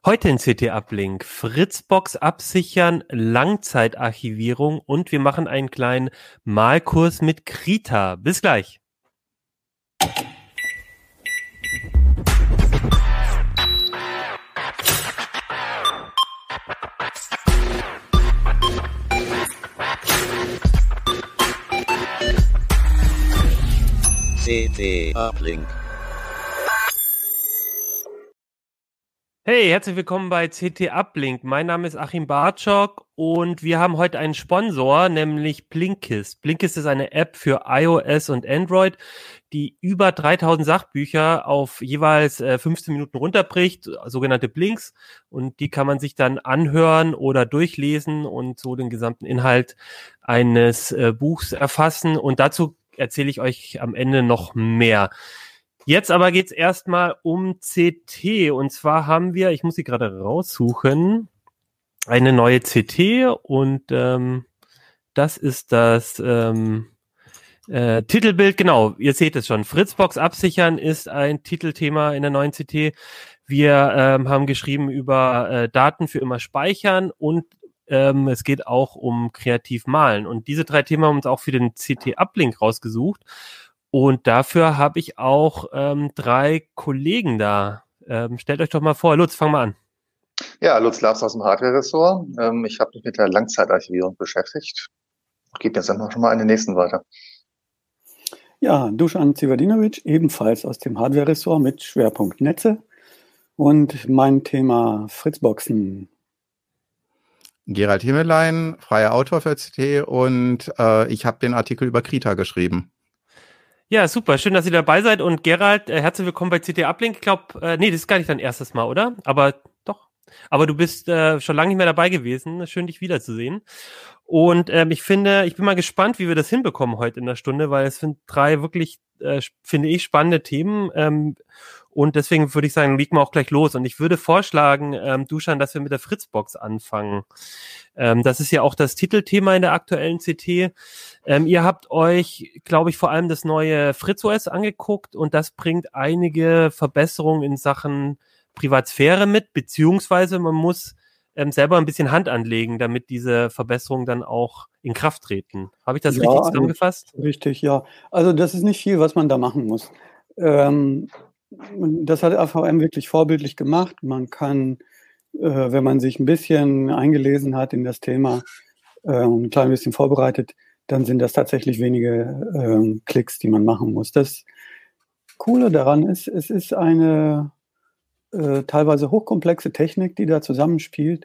Heute in CT-Uplink, Fritzbox absichern, Langzeitarchivierung und wir machen einen kleinen Malkurs mit Krita. Bis gleich. CT-Uplink. Hey, herzlich willkommen bei CT-Uplink. Mein Name ist Achim Bartschok und wir haben heute einen Sponsor, nämlich Blinkist. Blinkist ist eine App für iOS und Android, die über 3000 Sachbücher auf jeweils 15 Minuten runterbricht, sogenannte Blinks. Und die kann man sich dann anhören oder durchlesen und so den gesamten Inhalt eines Buchs erfassen. Und dazu erzähle ich euch am Ende noch mehr. Jetzt aber geht's erstmal um CT und zwar haben wir, ich muss sie gerade raussuchen, eine neue CT und das ist das Titelbild, genau, ihr seht es schon. Fritzbox absichern ist ein Titelthema in der neuen CT. Wir haben geschrieben über Daten für immer speichern und es geht auch um kreativ malen und diese 3 Themen haben wir uns auch für den CT-Uplink rausgesucht. Und dafür habe ich auch 3 Kollegen da. Stellt euch doch mal vor. Lutz, fang mal an. Ja, Lutz Labs aus dem Hardware-Ressort. Ich habe mich mit der Langzeitarchivierung beschäftigt. Ich gebe jetzt einfach schon mal an den nächsten weiter. Ja, Dusan Zivadinovic, ebenfalls aus dem Hardware-Ressort mit Schwerpunkt Netze. Und mein Thema Fritzboxen. Gerald Himmelein, freier Autor für CT und ich habe den Artikel über Krita geschrieben. Ja, super. Schön, dass ihr dabei seid. Und Gerald, herzlich willkommen bei CT-Uplink. Ich glaube, nee, das ist gar nicht dein erstes Mal, oder? Aber doch. Aber du bist schon lange nicht mehr dabei gewesen. Schön, dich wiederzusehen. Und ich bin mal gespannt, wie wir das hinbekommen heute in der Stunde, weil es sind 3 wirklich, finde ich, spannende Themen. Und deswegen würde ich sagen, legen wir auch gleich los. Und ich würde vorschlagen, Dusan, dass wir mit der Fritzbox anfangen. Das ist ja auch das Titelthema in der aktuellen CT. Ihr habt euch, glaube ich, vor allem das neue FritzOS angeguckt und das bringt einige Verbesserungen in Sachen Privatsphäre mit, beziehungsweise man muss selber ein bisschen Hand anlegen, damit diese Verbesserungen dann auch in Kraft treten. Habe ich das richtig zusammengefasst? Richtig, ja. Also das ist nicht viel, was man da machen muss. Das hat AVM wirklich vorbildlich gemacht. Man kann, wenn man sich ein bisschen eingelesen hat in das Thema und ein klein bisschen vorbereitet, dann sind das tatsächlich wenige Klicks, die man machen muss. Das Coole daran ist, es ist eine teilweise hochkomplexe Technik, die da zusammenspielt.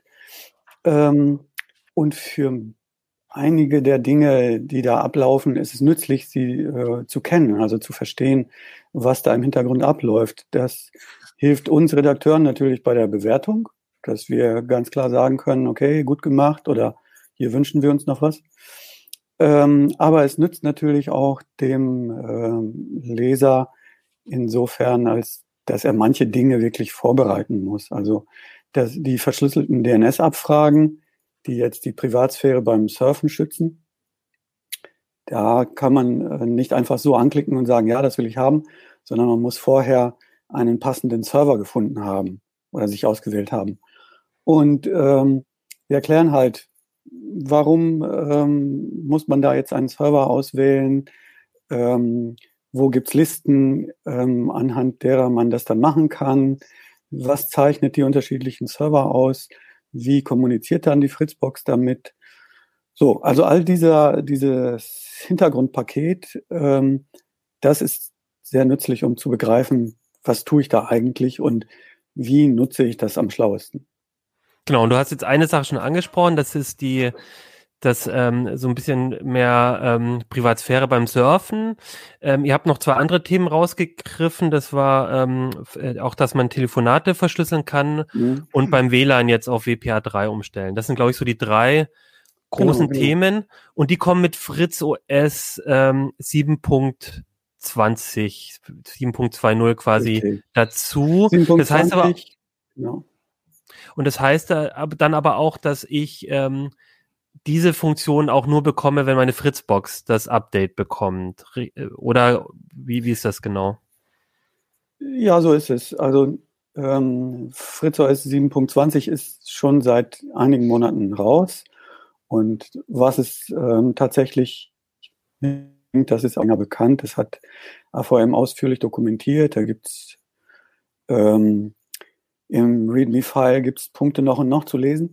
Und für einige der Dinge, die da ablaufen, ist es nützlich, sie zu kennen, also zu verstehen, was da im Hintergrund abläuft. Das hilft uns Redakteuren natürlich bei der Bewertung, dass wir ganz klar sagen können, okay, gut gemacht oder hier wünschen wir uns noch was. Aber es nützt natürlich auch dem Leser insofern, als dass er manche Dinge wirklich vorbereiten muss. Also die verschlüsselten DNS-Abfragen, die jetzt die Privatsphäre beim Surfen schützen, da kann man nicht einfach so anklicken und sagen, ja, das will ich haben, sondern man muss vorher einen passenden Server gefunden haben oder sich ausgewählt haben. Und wir erklären halt, warum muss man da jetzt einen Server auswählen, wo gibt's Listen, anhand derer man das dann machen kann, was zeichnet die unterschiedlichen Server aus, wie kommuniziert dann die Fritzbox damit. So, also all dieses Hintergrundpaket, das ist sehr nützlich, um zu begreifen, was tue ich da eigentlich und wie nutze ich das am schlauesten. Genau, und du hast jetzt eine Sache schon angesprochen, das ist das so ein bisschen mehr Privatsphäre beim Surfen. Ihr habt noch 2 andere Themen rausgegriffen, das war auch, dass man Telefonate verschlüsseln kann und beim WLAN jetzt auf WPA3 umstellen. Das sind, glaube ich, so die 3 großen Themen und die kommen mit FritzOS 7.20 quasi dazu. 7.20, das heißt aber, genau. Und das heißt dann aber auch, dass ich diese Funktion auch nur bekomme, wenn meine Fritzbox das Update bekommt. Oder wie ist das genau? Ja, so ist es. Also FritzOS 7.20 ist schon seit einigen Monaten raus. Und was es tatsächlich, das ist auch bekannt, das hat AVM ausführlich dokumentiert. Da gibt's im README-File gibt's Punkte noch und noch zu lesen.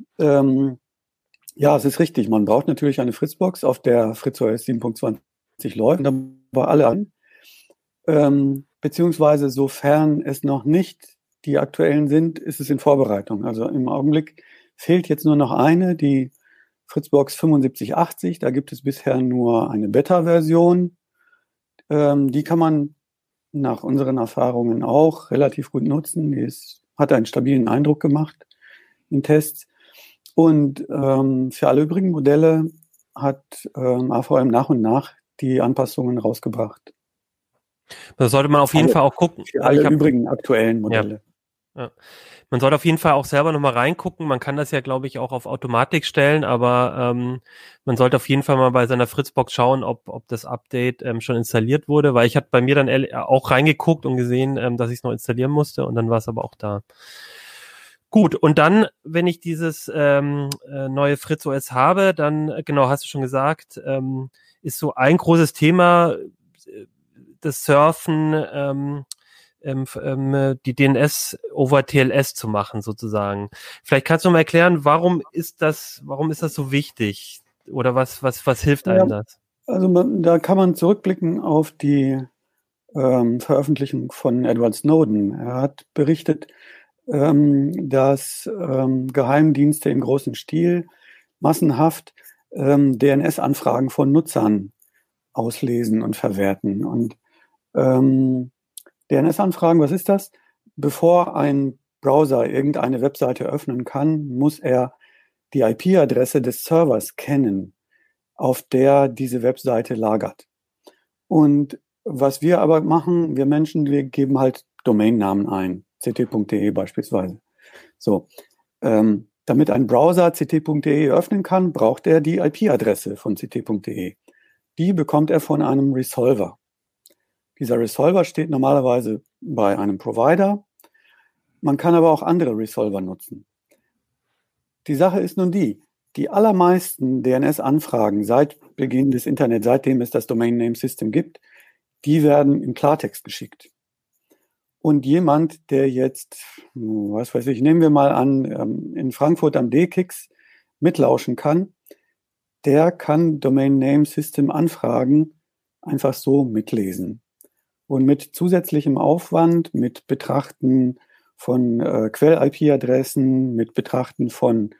Ja, es ist richtig. Man braucht natürlich eine Fritzbox, auf der FritzOS 7.20 läuft, aber alle an. Beziehungsweise sofern es noch nicht die aktuellen sind, ist es in Vorbereitung. Also im Augenblick fehlt jetzt nur noch eine, die Fritzbox 7580. Da gibt es bisher nur eine Beta-Version. Die kann man nach unseren Erfahrungen auch relativ gut nutzen. Die hat einen stabilen Eindruck gemacht in Tests. Und für alle übrigen Modelle hat AVM nach und nach die Anpassungen rausgebracht. Da sollte man auf jeden Fall auch gucken. Für alle übrigen aktuellen Modelle. Ja. Man sollte auf jeden Fall auch selber nochmal reingucken. Man kann das ja, glaube ich, auch auf Automatik stellen, aber man sollte auf jeden Fall mal bei seiner Fritzbox schauen, ob das Update schon installiert wurde, weil ich hatte bei mir dann auch reingeguckt und gesehen, dass ich es noch installieren musste und dann war es aber auch da. Gut, und dann, wenn ich dieses neue FritzOS habe, dann, genau, hast du schon gesagt, ist so ein großes Thema das Surfen, die DNS over TLS zu machen, sozusagen. Vielleicht kannst du mal erklären, warum ist das so wichtig? Oder was hilft einem das? Also da kann man zurückblicken auf die Veröffentlichung von Edward Snowden. Er hat berichtet, dass Geheimdienste im großen Stil massenhaft DNS-Anfragen von Nutzern auslesen und verwerten. Und DNS-Anfragen, was ist das? Bevor ein Browser irgendeine Webseite öffnen kann, muss er die IP-Adresse des Servers kennen, auf der diese Webseite lagert. Und was wir aber machen, wir Menschen, wir geben halt Domainnamen ein, ct.de beispielsweise. So, damit ein Browser ct.de öffnen kann, braucht er die IP-Adresse von ct.de. Die bekommt er von einem Resolver. Dieser Resolver steht normalerweise bei einem Provider. Man kann aber auch andere Resolver nutzen. Die Sache ist nun die allermeisten DNS-Anfragen seit Beginn des Internet, seitdem es das Domain Name System gibt, die werden im Klartext geschickt. Und jemand, der jetzt, was weiß ich, nehmen wir mal an, in Frankfurt am DKIX mitlauschen kann, der kann Domain Name System Anfragen einfach so mitlesen. Und mit zusätzlichem Aufwand, mit Betrachten von Quell-IP-Adressen, mit Betrachten von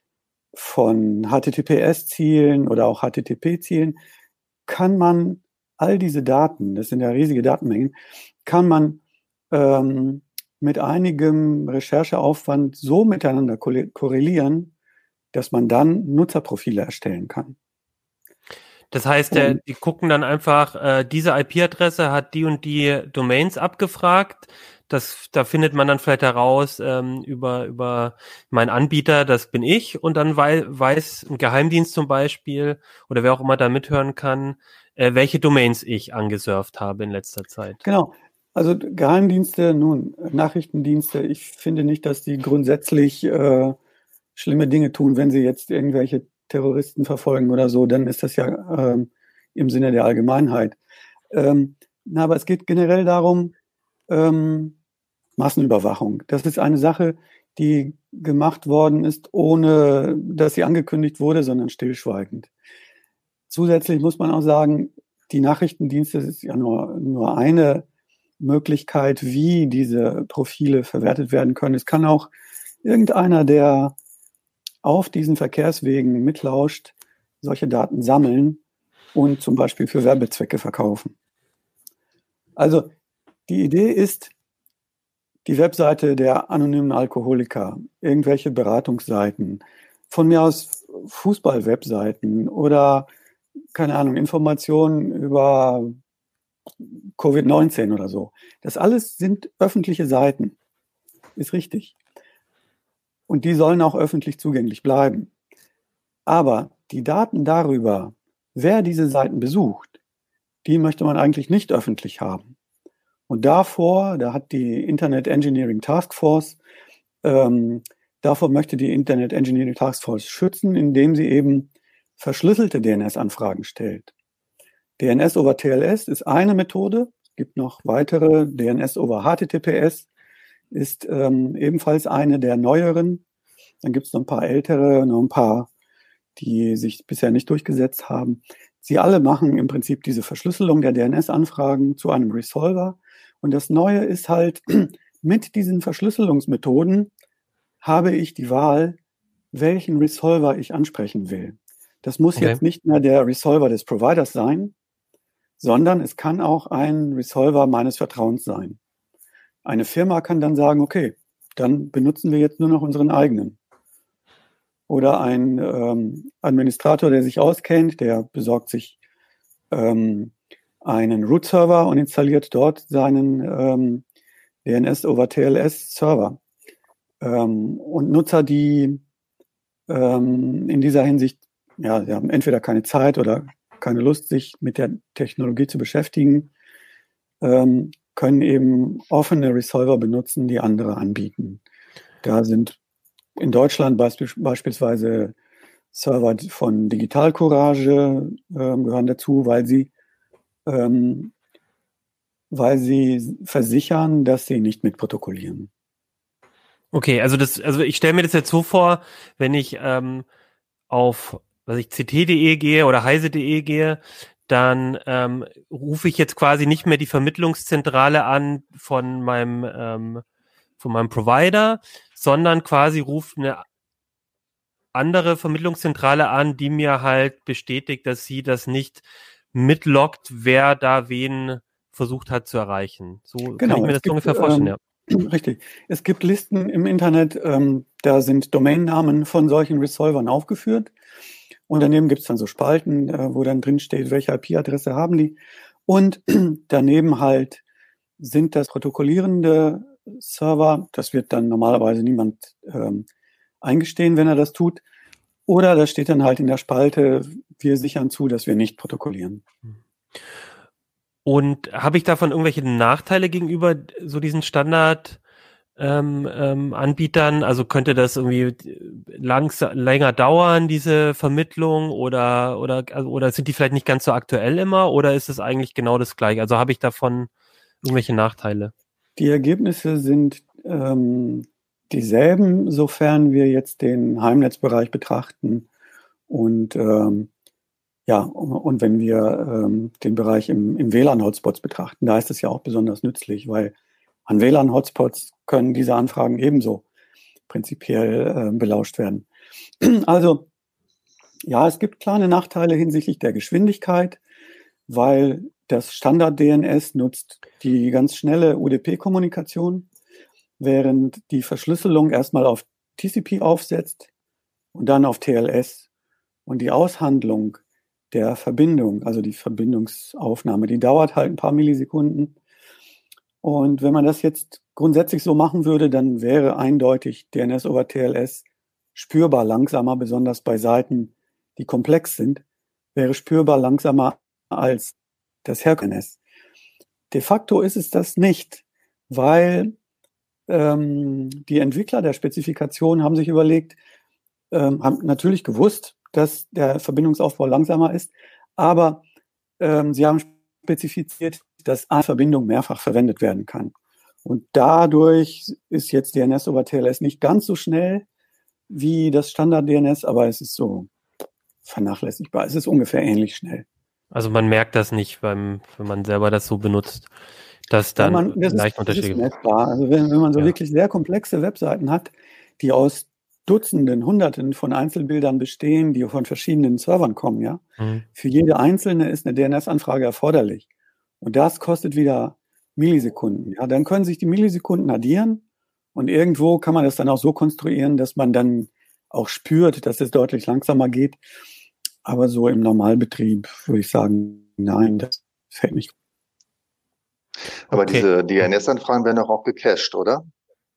HTTPS-Zielen oder auch HTTP-Zielen, kann man all diese Daten, das sind ja riesige Datenmengen, kann man mit einigem Rechercheaufwand so miteinander korrelieren, dass man dann Nutzerprofile erstellen kann. Das heißt, die gucken dann einfach, diese IP-Adresse hat die und die Domains abgefragt. Da findet man dann vielleicht heraus über meinen Anbieter, das bin ich. Und dann weiß ein Geheimdienst zum Beispiel oder wer auch immer da mithören kann, welche Domains ich angesurft habe in letzter Zeit. Genau. Also Geheimdienste, Nachrichtendienste, ich finde nicht, dass die grundsätzlich schlimme Dinge tun, wenn sie jetzt irgendwelche Terroristen verfolgen oder so, dann ist das ja im Sinne der Allgemeinheit. Aber es geht generell darum, Massenüberwachung. Das ist eine Sache, die gemacht worden ist, ohne dass sie angekündigt wurde, sondern stillschweigend. Zusätzlich muss man auch sagen, die Nachrichtendienste ist ja nur eine Möglichkeit, wie diese Profile verwertet werden können. Es kann auch irgendeiner, der auf diesen Verkehrswegen mitlauscht, solche Daten sammeln und zum Beispiel für Werbezwecke verkaufen. Also die Idee ist, die Webseite der anonymen Alkoholiker, irgendwelche Beratungsseiten, von mir aus Fußball-Webseiten oder, keine Ahnung, Informationen über Covid-19 oder so. Das alles sind öffentliche Seiten. Ist richtig. Und die sollen auch öffentlich zugänglich bleiben. Aber die Daten darüber, wer diese Seiten besucht, die möchte man eigentlich nicht öffentlich haben. Und da hat die Internet Engineering Task Force, davor möchte die Internet Engineering Task Force schützen, indem sie eben verschlüsselte DNS-Anfragen stellt. DNS over TLS ist eine Methode. Es gibt noch weitere. DNS over HTTPS ist ebenfalls eine der neueren. Dann gibt es noch ein paar ältere, noch ein paar, die sich bisher nicht durchgesetzt haben. Sie alle machen im Prinzip diese Verschlüsselung der DNS-Anfragen zu einem Resolver. Und das Neue ist halt, mit diesen Verschlüsselungsmethoden habe ich die Wahl, welchen Resolver ich ansprechen will. Das muss jetzt nicht mehr der Resolver des Providers sein, sondern es kann auch ein Resolver meines Vertrauens sein. Eine Firma kann dann sagen, okay, dann benutzen wir jetzt nur noch unseren eigenen. Oder ein Administrator, der sich auskennt, der besorgt sich einen Root-Server und installiert dort seinen DNS over TLS-Server. Und Nutzer, die in dieser Hinsicht, ja, sie haben entweder keine Zeit oder keine Lust, sich mit der Technologie zu beschäftigen, können eben offene Resolver benutzen, die andere anbieten. Da sind in Deutschland beispielsweise Server von Digital Courage gehören dazu, weil sie versichern, dass sie nicht mitprotokollieren. Okay, also ich stelle mir das jetzt so vor, wenn ich auf ct.de gehe oder heise.de gehe, dann rufe ich jetzt quasi nicht mehr die Vermittlungszentrale an von meinem Provider, sondern quasi ruft eine andere Vermittlungszentrale an, die mir halt bestätigt, dass sie das nicht mitloggt, wer da wen versucht hat zu erreichen. So genau, kann ich mir das ungefähr vorstellen, ja. Richtig. Es gibt Listen im Internet, da sind Domainnamen von solchen Resolvern aufgeführt. Und daneben gibt es dann so Spalten, wo dann drin steht, welche IP-Adresse haben die. Und daneben halt sind das protokollierende Server. Das wird dann normalerweise niemand eingestehen, wenn er das tut. Oder da steht dann halt in der Spalte, wir sichern zu, dass wir nicht protokollieren. Und habe ich davon irgendwelche Nachteile gegenüber so diesen Standard Anbietern? Also könnte das irgendwie länger dauern, diese Vermittlung, oder sind die vielleicht nicht ganz so aktuell immer, oder ist es eigentlich genau das Gleiche? Also habe ich davon irgendwelche Nachteile? Die Ergebnisse sind dieselben, sofern wir jetzt den Heimnetzbereich betrachten und und wenn wir den Bereich im WLAN-Hotspots betrachten, da ist es ja auch besonders nützlich, weil an WLAN-Hotspots können diese Anfragen ebenso prinzipiell belauscht werden. Also ja, es gibt kleine Nachteile hinsichtlich der Geschwindigkeit, weil das Standard-DNS nutzt die ganz schnelle UDP-Kommunikation, während die Verschlüsselung erstmal auf TCP aufsetzt und dann auf TLS. Und die Aushandlung der Verbindung, also die Verbindungsaufnahme, die dauert halt ein paar Millisekunden. Und wenn man das jetzt grundsätzlich so machen würde, dann wäre eindeutig DNS over TLS spürbar langsamer, besonders bei Seiten, die komplex sind, wäre spürbar langsamer als das herkömmliche DNS. De facto ist es das nicht, weil die Entwickler der Spezifikation haben sich überlegt, haben natürlich gewusst, dass der Verbindungsaufbau langsamer ist, aber sie haben spezifiziert, dass eine Verbindung mehrfach verwendet werden kann. Und dadurch ist jetzt DNS over TLS nicht ganz so schnell wie das Standard-DNS, aber es ist so vernachlässigbar. Es ist ungefähr ähnlich schnell. Also man merkt das nicht, wenn man selber das so benutzt, dass dann leicht Unterschiede gibt. Also wenn man so wirklich sehr komplexe Webseiten hat, die aus Dutzenden, Hunderten von Einzelbildern bestehen, die von verschiedenen Servern kommen, ja. Für jede einzelne ist eine DNS-Anfrage erforderlich. Und das kostet wieder Millisekunden. Ja, dann können sich die Millisekunden addieren und irgendwo kann man das dann auch so konstruieren, dass man dann auch spürt, dass es deutlich langsamer geht. Aber so im Normalbetrieb würde ich sagen, nein, das fällt nicht. Aber diese DNS-Anfragen werden auch gecached, oder?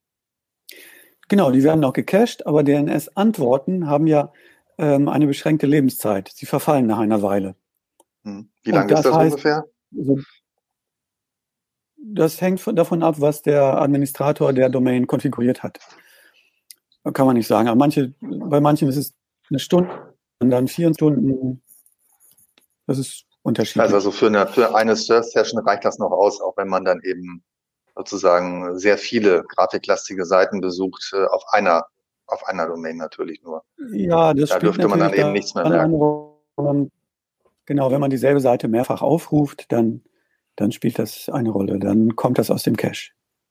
Genau, die werden auch gecached, aber DNS-Antworten haben ja eine beschränkte Lebenszeit. Sie verfallen nach einer Weile. Wie lange ist das ungefähr? das hängt davon ab, was der Administrator der Domain konfiguriert hat. Kann man nicht sagen. Aber bei manchen ist es eine Stunde und dann 4 Stunden. Das ist unterschiedlich. Also für eine Surf-Session reicht das noch aus, auch wenn man dann eben sozusagen sehr viele grafiklastige Seiten besucht, auf einer Domain natürlich nur. Ja, das Da dürfte man dann eben nichts mehr merken. Genau, wenn man dieselbe Seite mehrfach aufruft, dann spielt das eine Rolle. Dann kommt das aus dem Cache.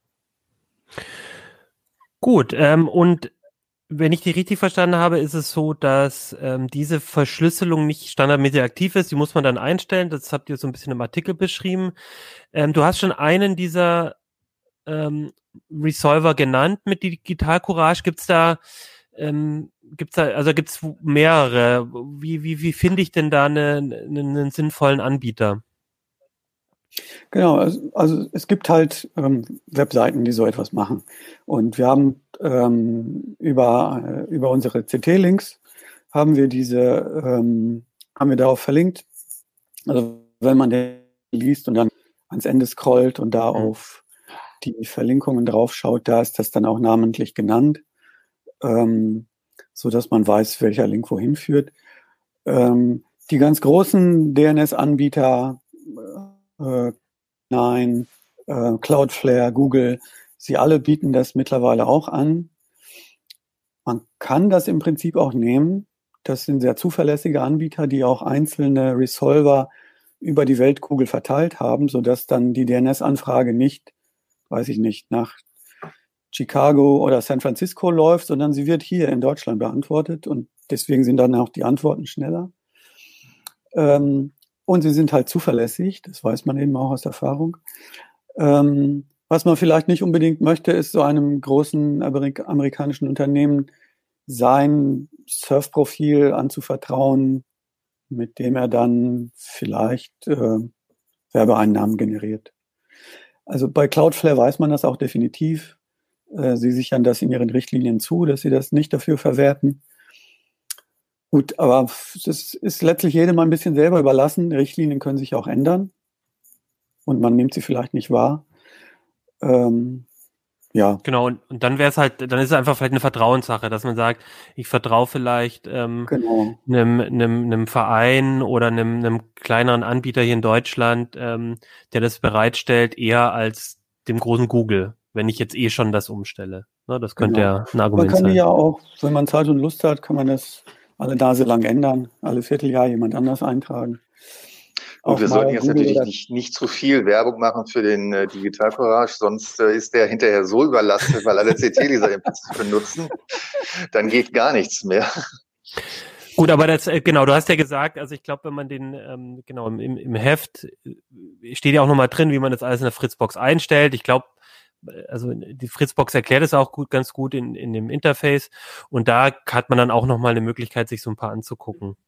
Gut, und wenn ich die richtig verstanden habe, ist es so, dass diese Verschlüsselung nicht standardmäßig aktiv ist. Die muss man dann einstellen. Das habt ihr so ein bisschen im Artikel beschrieben. Du hast schon einen dieser Resolver genannt mit Digital Courage. Gibt's mehrere? Wie finde ich denn da einen sinnvollen Anbieter? Genau, also es gibt halt Webseiten, die so etwas machen. Und wir haben über unsere CT-Links haben wir darauf verlinkt. Also wenn man den liest und dann ans Ende scrollt und da auf die Verlinkungen drauf schaut, da ist das dann auch namentlich genannt, so dass man weiß, welcher Link wohin führt. Die ganz großen DNS-Anbieter Cloudflare, Google, sie alle bieten das mittlerweile auch an. Man kann das im Prinzip auch nehmen. Das sind sehr zuverlässige Anbieter, die auch einzelne Resolver über die Weltkugel verteilt haben, sodass dann die DNS-Anfrage nicht, weiß ich nicht, nach Chicago oder San Francisco läuft, sondern sie wird hier in Deutschland beantwortet und deswegen sind dann auch die Antworten schneller. Und sie sind halt zuverlässig, das weiß man eben auch aus Erfahrung. Was man vielleicht nicht unbedingt möchte, ist so einem großen amerikanischen Unternehmen sein Surfprofil anzuvertrauen, mit dem er dann vielleicht Werbeeinnahmen generiert. Also bei Cloudflare weiß man das auch definitiv. Sie sichern das in ihren Richtlinien zu, dass sie das nicht dafür verwerten. Gut, aber es ist letztlich jedem ein bisschen selber überlassen. Richtlinien können sich auch ändern und man nimmt sie vielleicht nicht wahr. Ja. Genau, und dann wäre es halt, dann ist es einfach vielleicht eine Vertrauenssache, dass man sagt, ich vertraue vielleicht einem Verein oder einem kleineren Anbieter hier in Deutschland, der das bereitstellt, eher als dem großen Google, wenn ich jetzt schon das umstelle. Ne, das könnte ja ein Argument sein. Man kann die ja auch, wenn man Zeit und Lust hat, kann man das alle Nase lang ändern, alle Vierteljahr jemand anders eintragen. Und wir sollten jetzt natürlich nicht zu viel Werbung machen für den Digital Courage, sonst ist der hinterher so überlastet, weil alle CT-Leser den benutzen, dann geht gar nichts mehr. Gut, aber das, genau, du hast ja gesagt, also ich glaube, wenn man den, im Heft steht ja auch nochmal drin, wie man das alles in der Fritzbox einstellt. Ich glaube, also die Fritzbox erklärt es auch ganz gut in dem Interface und da hat man dann auch nochmal eine Möglichkeit, sich so ein paar anzugucken.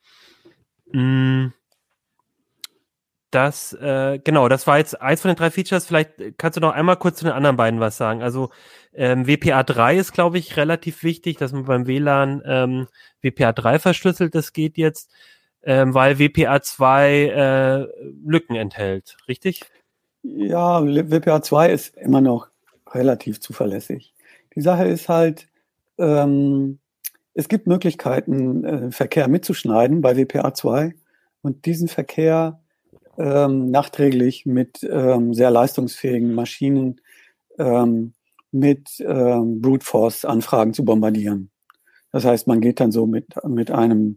Das war jetzt eins von den 3 Features. Vielleicht kannst du noch einmal kurz zu den anderen beiden was sagen. Also WPA3 ist, glaube ich, relativ wichtig, dass man beim WLAN WPA3 verschlüsselt. Das geht jetzt, weil WPA2 Lücken enthält, richtig? Ja, WPA2 ist immer noch relativ zuverlässig. Die Sache ist halt, es gibt Möglichkeiten, Verkehr mitzuschneiden bei WPA2 und diesen Verkehr nachträglich mit sehr leistungsfähigen Maschinen mit Brute Force Anfragen zu bombardieren. Das heißt, man geht dann so mit einer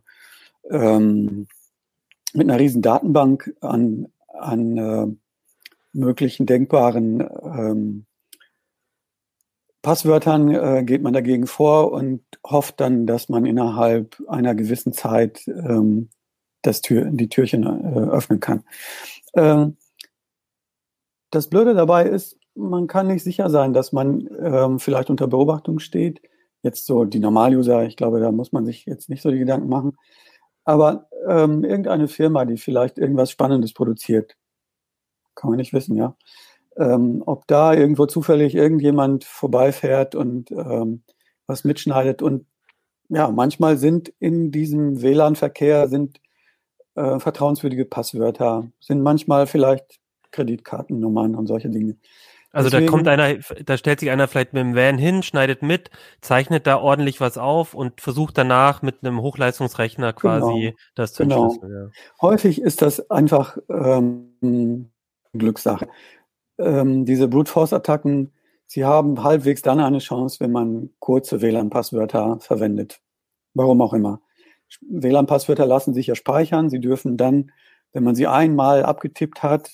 riesen Datenbank an möglichen denkbaren Passwörtern geht man dagegen vor und hofft dann, dass man innerhalb einer gewissen Zeit die Türchen öffnen kann. Das Blöde dabei ist, man kann nicht sicher sein, dass man vielleicht unter Beobachtung steht. Jetzt so die Normal-User, ich glaube, da muss man sich jetzt nicht so die Gedanken machen. Aber irgendeine Firma, die vielleicht irgendwas Spannendes produziert, kann man nicht wissen, ja. Ob da irgendwo zufällig irgendjemand vorbeifährt und was mitschneidet. Und ja, manchmal sind in diesem WLAN-Verkehr vertrauenswürdige Passwörter, sind manchmal vielleicht Kreditkartennummern und solche Dinge. Also da stellt sich einer vielleicht mit dem Van hin, schneidet mit, zeichnet da ordentlich was auf und versucht danach mit einem Hochleistungsrechner quasi das zu entschlüsseln. Ja. Häufig ist das einfach Glückssache. Diese Brute-Force-Attacken, sie haben halbwegs dann eine Chance, wenn man kurze WLAN-Passwörter verwendet. Warum auch immer. WLAN-Passwörter lassen sich ja speichern. Sie dürfen dann, wenn man sie einmal abgetippt hat,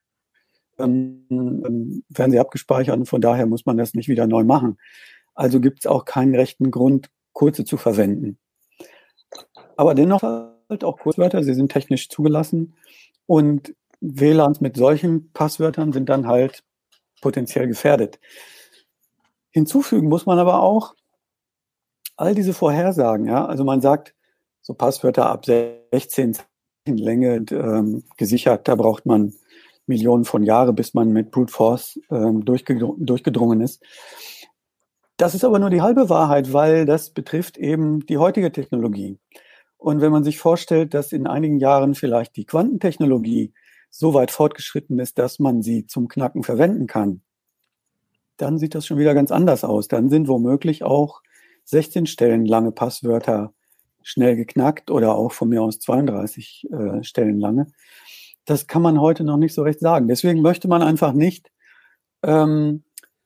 werden sie abgespeichert und von daher muss man das nicht wieder neu machen. Also gibt es auch keinen rechten Grund, kurze zu verwenden. Aber dennoch halt auch Kurzwörter, sie sind technisch zugelassen und WLANs mit solchen Passwörtern sind dann halt potenziell gefährdet. Hinzufügen muss man aber auch all diese Vorhersagen, ja, also man sagt, so Passwörter ab 16 Zeichen Länge gesichert, da braucht man Millionen von Jahren, bis man mit Brute Force durchgedrungen ist. Das ist aber nur die halbe Wahrheit, weil das betrifft eben die heutige Technologie. Und wenn man sich vorstellt, dass in einigen Jahren vielleicht die Quantentechnologie so weit fortgeschritten ist, dass man sie zum Knacken verwenden kann, dann sieht das schon wieder ganz anders aus. Dann sind womöglich auch 16 Stellen lange Passwörter schnell geknackt oder auch von mir aus 32 Stellen lange. Das kann man heute noch nicht so recht sagen. Deswegen möchte man einfach nicht, deswegen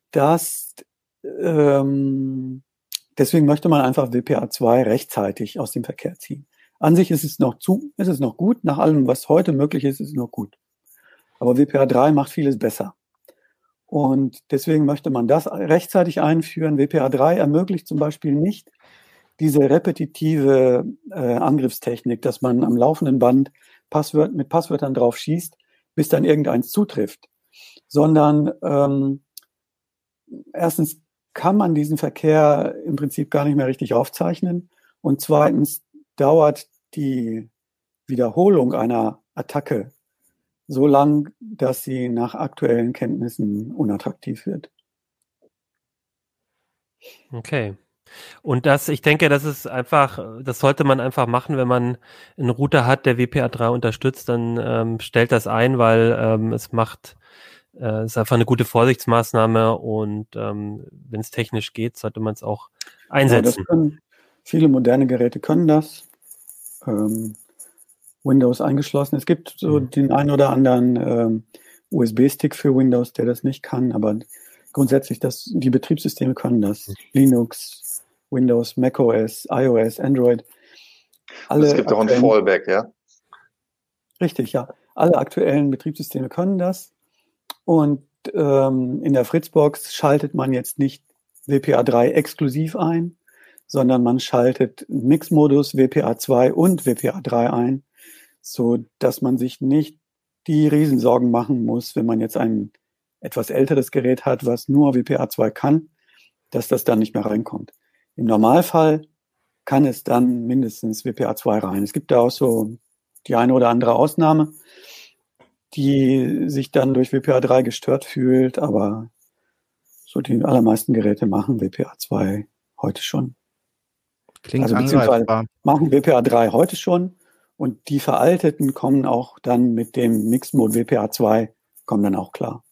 möchte man einfach WPA2 rechtzeitig aus dem Verkehr ziehen. An sich ist es noch gut. Nach allem, was heute möglich ist, ist es noch gut. Aber WPA3 macht vieles besser. Und deswegen möchte man das rechtzeitig einführen. WPA3 ermöglicht zum Beispiel nicht diese repetitive Angriffstechnik, dass man am laufenden Band mit Passwörtern drauf schießt, bis dann irgendeins zutrifft. Sondern erstens kann man diesen Verkehr im Prinzip gar nicht mehr richtig aufzeichnen. Und zweitens dauert die Wiederholung einer Attacke so lang, dass sie nach aktuellen Kenntnissen unattraktiv wird. Okay. Und ich denke, das sollte man einfach machen, wenn man einen Router hat, der WPA3 unterstützt, dann stellt das ein, weil es ist einfach eine gute Vorsichtsmaßnahme und wenn es technisch geht, sollte man es auch einsetzen. Ja, viele moderne Geräte können das. Windows eingeschlossen. Es gibt so den einen oder anderen USB-Stick für Windows, der das nicht kann, aber grundsätzlich die Betriebssysteme können das. Linux, Windows, macOS, iOS, Android. Es gibt auch ein Fallback, ja? Richtig, ja. Alle aktuellen Betriebssysteme können das. Und in der Fritzbox schaltet man jetzt nicht WPA3 exklusiv ein, sondern man schaltet Mixmodus WPA2 und WPA3 ein, so dass man sich nicht die Riesensorgen machen muss, wenn man jetzt ein etwas älteres Gerät hat, was nur WPA2 kann, dass das dann nicht mehr reinkommt. Im Normalfall kann es dann mindestens WPA2 rein. Es gibt da auch so die eine oder andere Ausnahme, die sich dann durch WPA3 gestört fühlt, aber so die allermeisten Geräte machen WPA2 heute schon. Klingt angreifbar. Machen WPA3 heute schon und die veralteten kommen auch dann mit dem Mixed-Mode WPA2, kommen dann auch klar.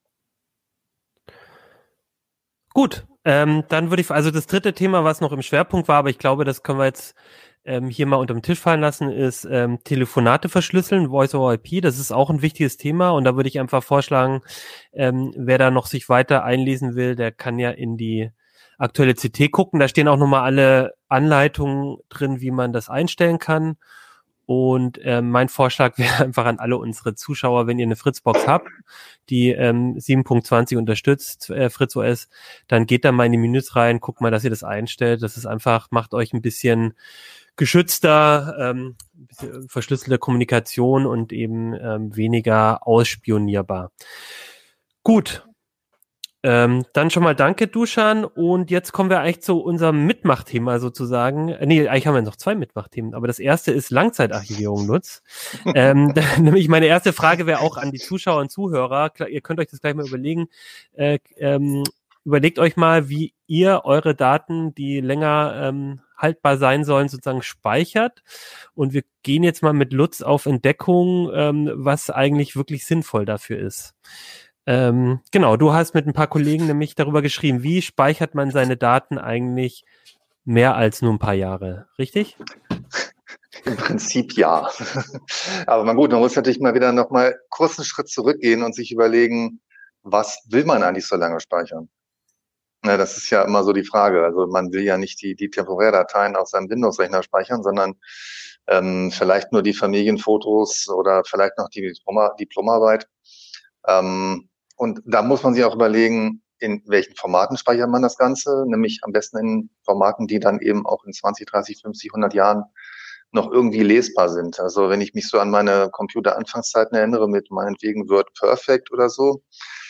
Gut, dann würde ich, also das dritte Thema, was noch im Schwerpunkt war, aber ich glaube, das können wir jetzt hier mal unter den Tisch fallen lassen, ist Telefonate verschlüsseln, Voice over IP. Das ist auch ein wichtiges Thema und da würde ich einfach vorschlagen, wer da noch sich weiter einlesen will, der kann ja in die aktuelle CT gucken. Da stehen auch nochmal alle Anleitungen drin, wie man das einstellen kann. Und mein Vorschlag wäre einfach an alle unsere Zuschauer, wenn ihr eine Fritzbox habt, die 7.20 unterstützt, FritzOS, dann geht da mal in die Menüs rein, guckt mal, dass ihr das einstellt. Das ist einfach, macht euch ein bisschen geschützter, ein bisschen verschlüsselte Kommunikation und eben weniger ausspionierbar. Gut. Dann schon mal danke, Dusan. Und jetzt kommen wir eigentlich zu unserem Mitmachthema sozusagen. Nee, eigentlich haben wir noch zwei Mitmachthemen, aber das erste ist Langzeitarchivierung, Lutz. Nämlich meine erste Frage wäre auch an die Zuschauer und Zuhörer. Klar, ihr könnt euch das gleich mal überlegen. überlegt euch mal, wie ihr eure Daten, die länger haltbar sein sollen, sozusagen speichert. Und wir gehen jetzt mal mit Lutz auf Entdeckung, was eigentlich wirklich sinnvoll dafür ist. Genau, du hast mit ein paar Kollegen nämlich darüber geschrieben, wie speichert man seine Daten eigentlich mehr als nur ein paar Jahre, richtig? Im Prinzip ja. Aber man muss natürlich mal wieder noch mal kurz einen Schritt zurückgehen und sich überlegen, was will man eigentlich so lange speichern? Na, das ist ja immer so die Frage. Also man will ja nicht die Temporärdateien auf seinem Windows-Rechner speichern, sondern vielleicht nur die Familienfotos oder vielleicht noch die Diplomarbeit. Und da muss man sich auch überlegen, in welchen Formaten speichert man das Ganze, nämlich am besten in Formaten, die dann eben auch in 20, 30, 50, 100 Jahren noch irgendwie lesbar sind. Also wenn ich mich so an meine Computer-Anfangszeiten erinnere mit meinetwegen WordPerfect oder so,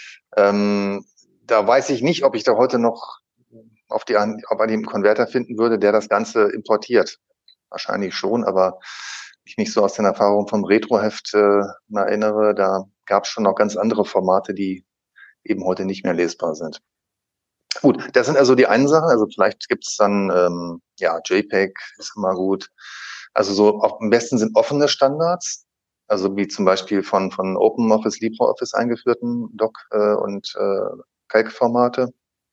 da weiß ich nicht, ob ich da heute noch auf einen Konverter finden würde, der das Ganze importiert. Wahrscheinlich schon, aber ich mich so aus den Erfahrungen vom Retroheft erinnere, da gab es schon noch ganz andere Formate, die eben heute nicht mehr lesbar sind. Gut, das sind also die einen Sachen. Also vielleicht gibt es dann, JPEG ist immer gut. Also so am besten sind offene Standards, also wie zum Beispiel von OpenOffice, LibreOffice eingeführten Doc- und Calc-Formate.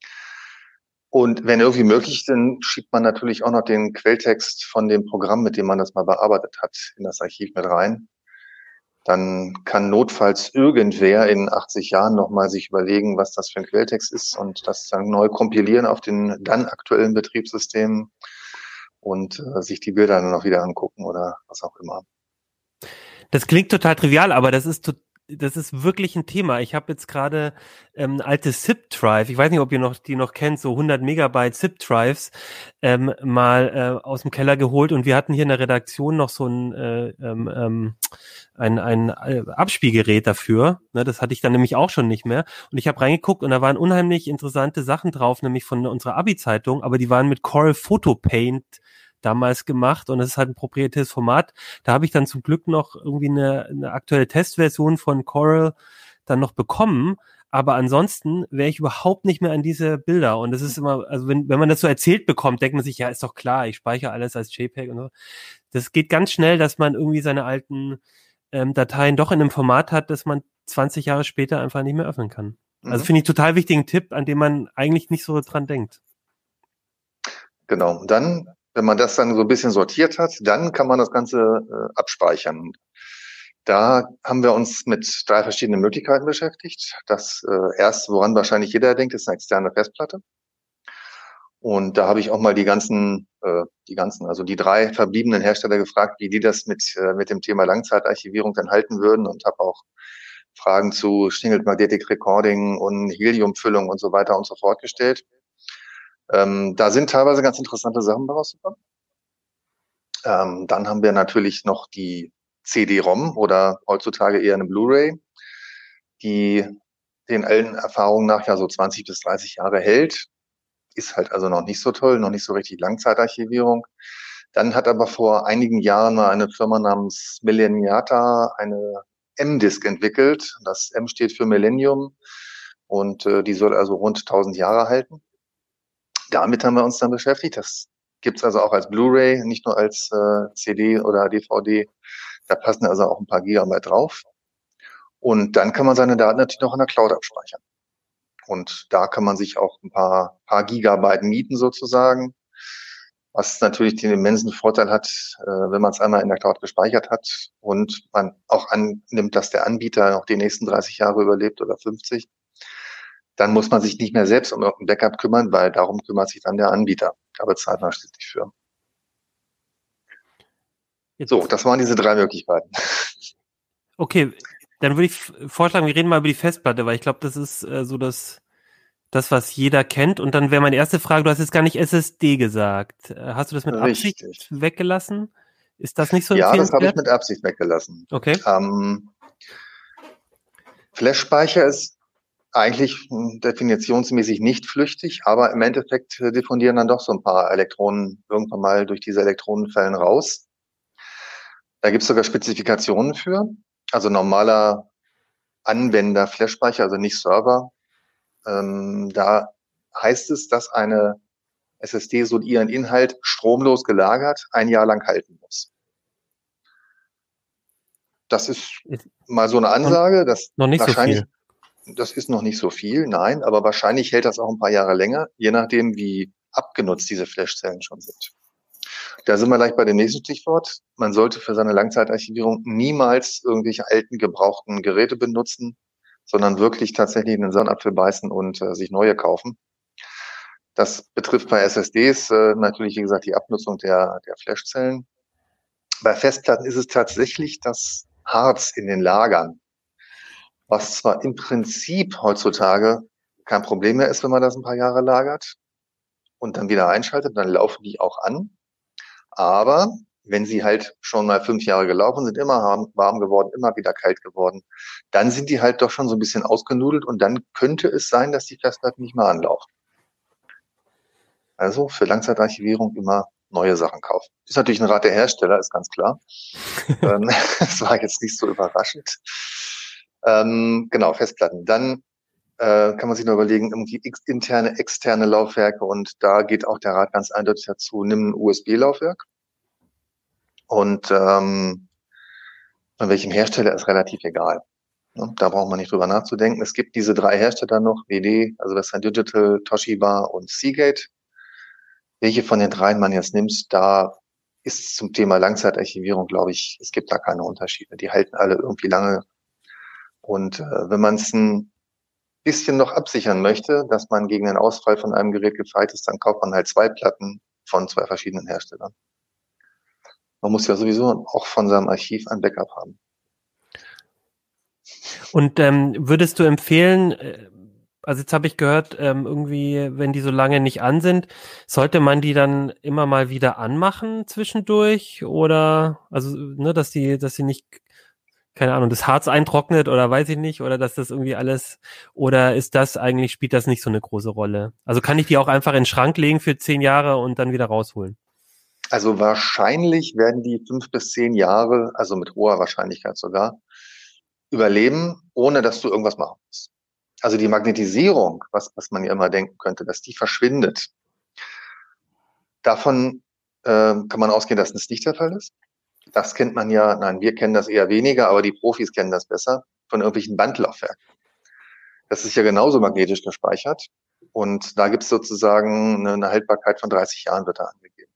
Und wenn irgendwie möglich, dann schiebt man natürlich auch noch den Quelltext von dem Programm, mit dem man das mal bearbeitet hat, in das Archiv mit rein. Dann kann notfalls irgendwer in 80 Jahren nochmal sich überlegen, was das für ein Quelltext ist und das dann neu kompilieren auf den dann aktuellen Betriebssystemen und sich die Bilder dann noch wieder angucken oder was auch immer. Das klingt total trivial, aber das ist wirklich ein Thema. Ich habe jetzt gerade alte ZIP-Drive, ich weiß nicht, ob ihr die noch kennt, so 100 Megabyte ZIP-Drives mal aus dem Keller geholt und wir hatten hier in der Redaktion noch so ein Abspielgerät dafür. Ne, das hatte ich dann nämlich auch schon nicht mehr. Und ich habe reingeguckt und da waren unheimlich interessante Sachen drauf, nämlich von unserer Abi-Zeitung, aber die waren mit Corel Photo Paint damals gemacht und es ist halt ein proprietäres Format. Da habe ich dann zum Glück noch irgendwie eine aktuelle Testversion von Corel dann noch bekommen, aber ansonsten wäre ich überhaupt nicht mehr an diese Bilder und das ist immer, also wenn man das so erzählt bekommt, denkt man sich, ja, ist doch klar, ich speichere alles als JPEG und so. Das geht ganz schnell, dass man irgendwie seine alten Dateien doch in einem Format hat, das man 20 Jahre später einfach nicht mehr öffnen kann. Also finde ich total wichtigen Tipp, an dem man eigentlich nicht so dran denkt. Genau. Und dann, wenn man das dann so ein bisschen sortiert hat, dann kann man das Ganze abspeichern. Da haben wir uns mit 3 verschiedenen Möglichkeiten beschäftigt. Das erste, woran wahrscheinlich jeder denkt, ist eine externe Festplatte. Und da habe ich auch mal also die 3 verbliebenen Hersteller gefragt, wie die das mit dem Thema Langzeitarchivierung dann halten würden und habe auch Fragen zu Single Magnetic Recording und Heliumfüllung und so weiter und so fort gestellt. Da sind teilweise ganz interessante Sachen rausgekommen. Dann haben wir natürlich noch die CD-ROM oder heutzutage eher eine Blu-ray, die den allen Erfahrungen nach ja so 20 bis 30 Jahre hält. Ist halt also noch nicht so toll, noch nicht so richtig Langzeitarchivierung. Dann hat aber vor einigen Jahren mal eine Firma namens Millenniata eine M-Disk entwickelt. Das M steht für Millennium und die soll also rund 1000 Jahre halten. Damit haben wir uns dann beschäftigt. Das gibt's also auch als Blu-ray, nicht nur als CD oder DVD. Da passen also auch ein paar Gigabyte drauf. Und dann kann man seine Daten natürlich noch in der Cloud abspeichern. Und da kann man sich auch ein paar Gigabyte mieten sozusagen, was natürlich den immensen Vorteil hat, wenn man es einmal in der Cloud gespeichert hat und man auch annimmt, dass der Anbieter noch die nächsten 30 Jahre überlebt oder 50. Dann muss man sich nicht mehr selbst um irgendein Backup kümmern, weil darum kümmert sich dann der Anbieter. Da bezahlt man schließlich für. So, das waren diese 3 Möglichkeiten. Okay, dann würde ich vorschlagen, wir reden mal über die Festplatte, weil ich glaube, das ist so das, was jeder kennt. Und dann wäre meine erste Frage, du hast jetzt gar nicht SSD gesagt. Hast du das mit Absicht weggelassen? Ist das nicht so empfehlenswert? Ja, das habe ich mit Absicht weggelassen. Okay. Flash-Speicher ist eigentlich definitionsmäßig nicht flüchtig, aber im Endeffekt diffundieren dann doch so ein paar Elektronen irgendwann mal durch diese Elektronenfällen raus. Da gibt es sogar Spezifikationen für. Also normaler Anwender Flash-Speicher, also nicht Server, da heißt es, dass eine SSD so ihren Inhalt stromlos gelagert 1 Jahr lang halten muss. Das ist mal so eine Ansage. Das noch nicht wahrscheinlich, so viel. Das ist noch nicht so viel, nein, aber wahrscheinlich hält das auch ein paar Jahre länger, je nachdem, wie abgenutzt diese Flashzellen schon sind. Da sind wir gleich bei dem nächsten Stichwort. Man sollte für seine Langzeitarchivierung niemals irgendwelche alten, gebrauchten Geräte benutzen, sondern wirklich tatsächlich in den Zahnapfel beißen und sich neue kaufen. Das betrifft bei SSDs natürlich, wie gesagt, die Abnutzung der Flashzellen. Bei Festplatten ist es tatsächlich das Harz in den Lagern, was zwar im Prinzip heutzutage kein Problem mehr ist, wenn man das ein paar Jahre lagert und dann wieder einschaltet, dann laufen die auch an. Aber wenn sie halt schon mal 5 Jahre gelaufen sind, immer warm geworden, immer wieder kalt geworden, dann sind die halt doch schon so ein bisschen ausgenudelt und dann könnte es sein, dass die Festplatten nicht mehr anlaufen. Also für Langzeitarchivierung immer neue Sachen kaufen. Ist natürlich ein Rat der Hersteller, ist ganz klar. Das war jetzt nicht so überraschend. Genau, Festplatten. Dann kann man sich nur überlegen, irgendwie interne, externe Laufwerke und da geht auch der Rat ganz eindeutig dazu, nimm ein USB-Laufwerk und von welchem Hersteller ist relativ egal. Da braucht man nicht drüber nachzudenken. Es gibt diese 3 Hersteller noch, WD, also Western Digital, Toshiba und Seagate. Welche von den 3 man jetzt nimmt, da ist zum Thema Langzeitarchivierung, glaube ich, es gibt da keine Unterschiede. Die halten alle irgendwie lange. Und wenn man es ein bisschen noch absichern möchte, dass man gegen den Ausfall von einem Gerät gefeit ist, dann kauft man halt 2 Platten von 2 verschiedenen Herstellern. Man muss ja sowieso auch von seinem Archiv ein Backup haben. Und würdest du empfehlen, also jetzt habe ich gehört, irgendwie, wenn die so lange nicht an sind, sollte man die dann immer mal wieder anmachen zwischendurch? Oder, also, ne, dass sie nicht, keine Ahnung, das Harz eintrocknet oder weiß ich nicht, oder dass das irgendwie alles, oder ist das eigentlich, spielt das nicht so eine große Rolle? Also kann ich die auch einfach in den Schrank legen für 10 Jahre und dann wieder rausholen? Also wahrscheinlich werden die 5 bis 10 Jahre, also mit hoher Wahrscheinlichkeit sogar, überleben, ohne dass du irgendwas machen musst. Also die Magnetisierung, was man ja immer denken könnte, dass die verschwindet. Davon kann man ausgehen, dass das nicht der Fall ist. Das kennt man ja, nein, wir kennen das eher weniger, aber die Profis kennen das besser, von irgendwelchen Bandlaufwerken. Das ist ja genauso magnetisch gespeichert und da gibt es sozusagen eine Haltbarkeit von 30 Jahren, wird da angegeben.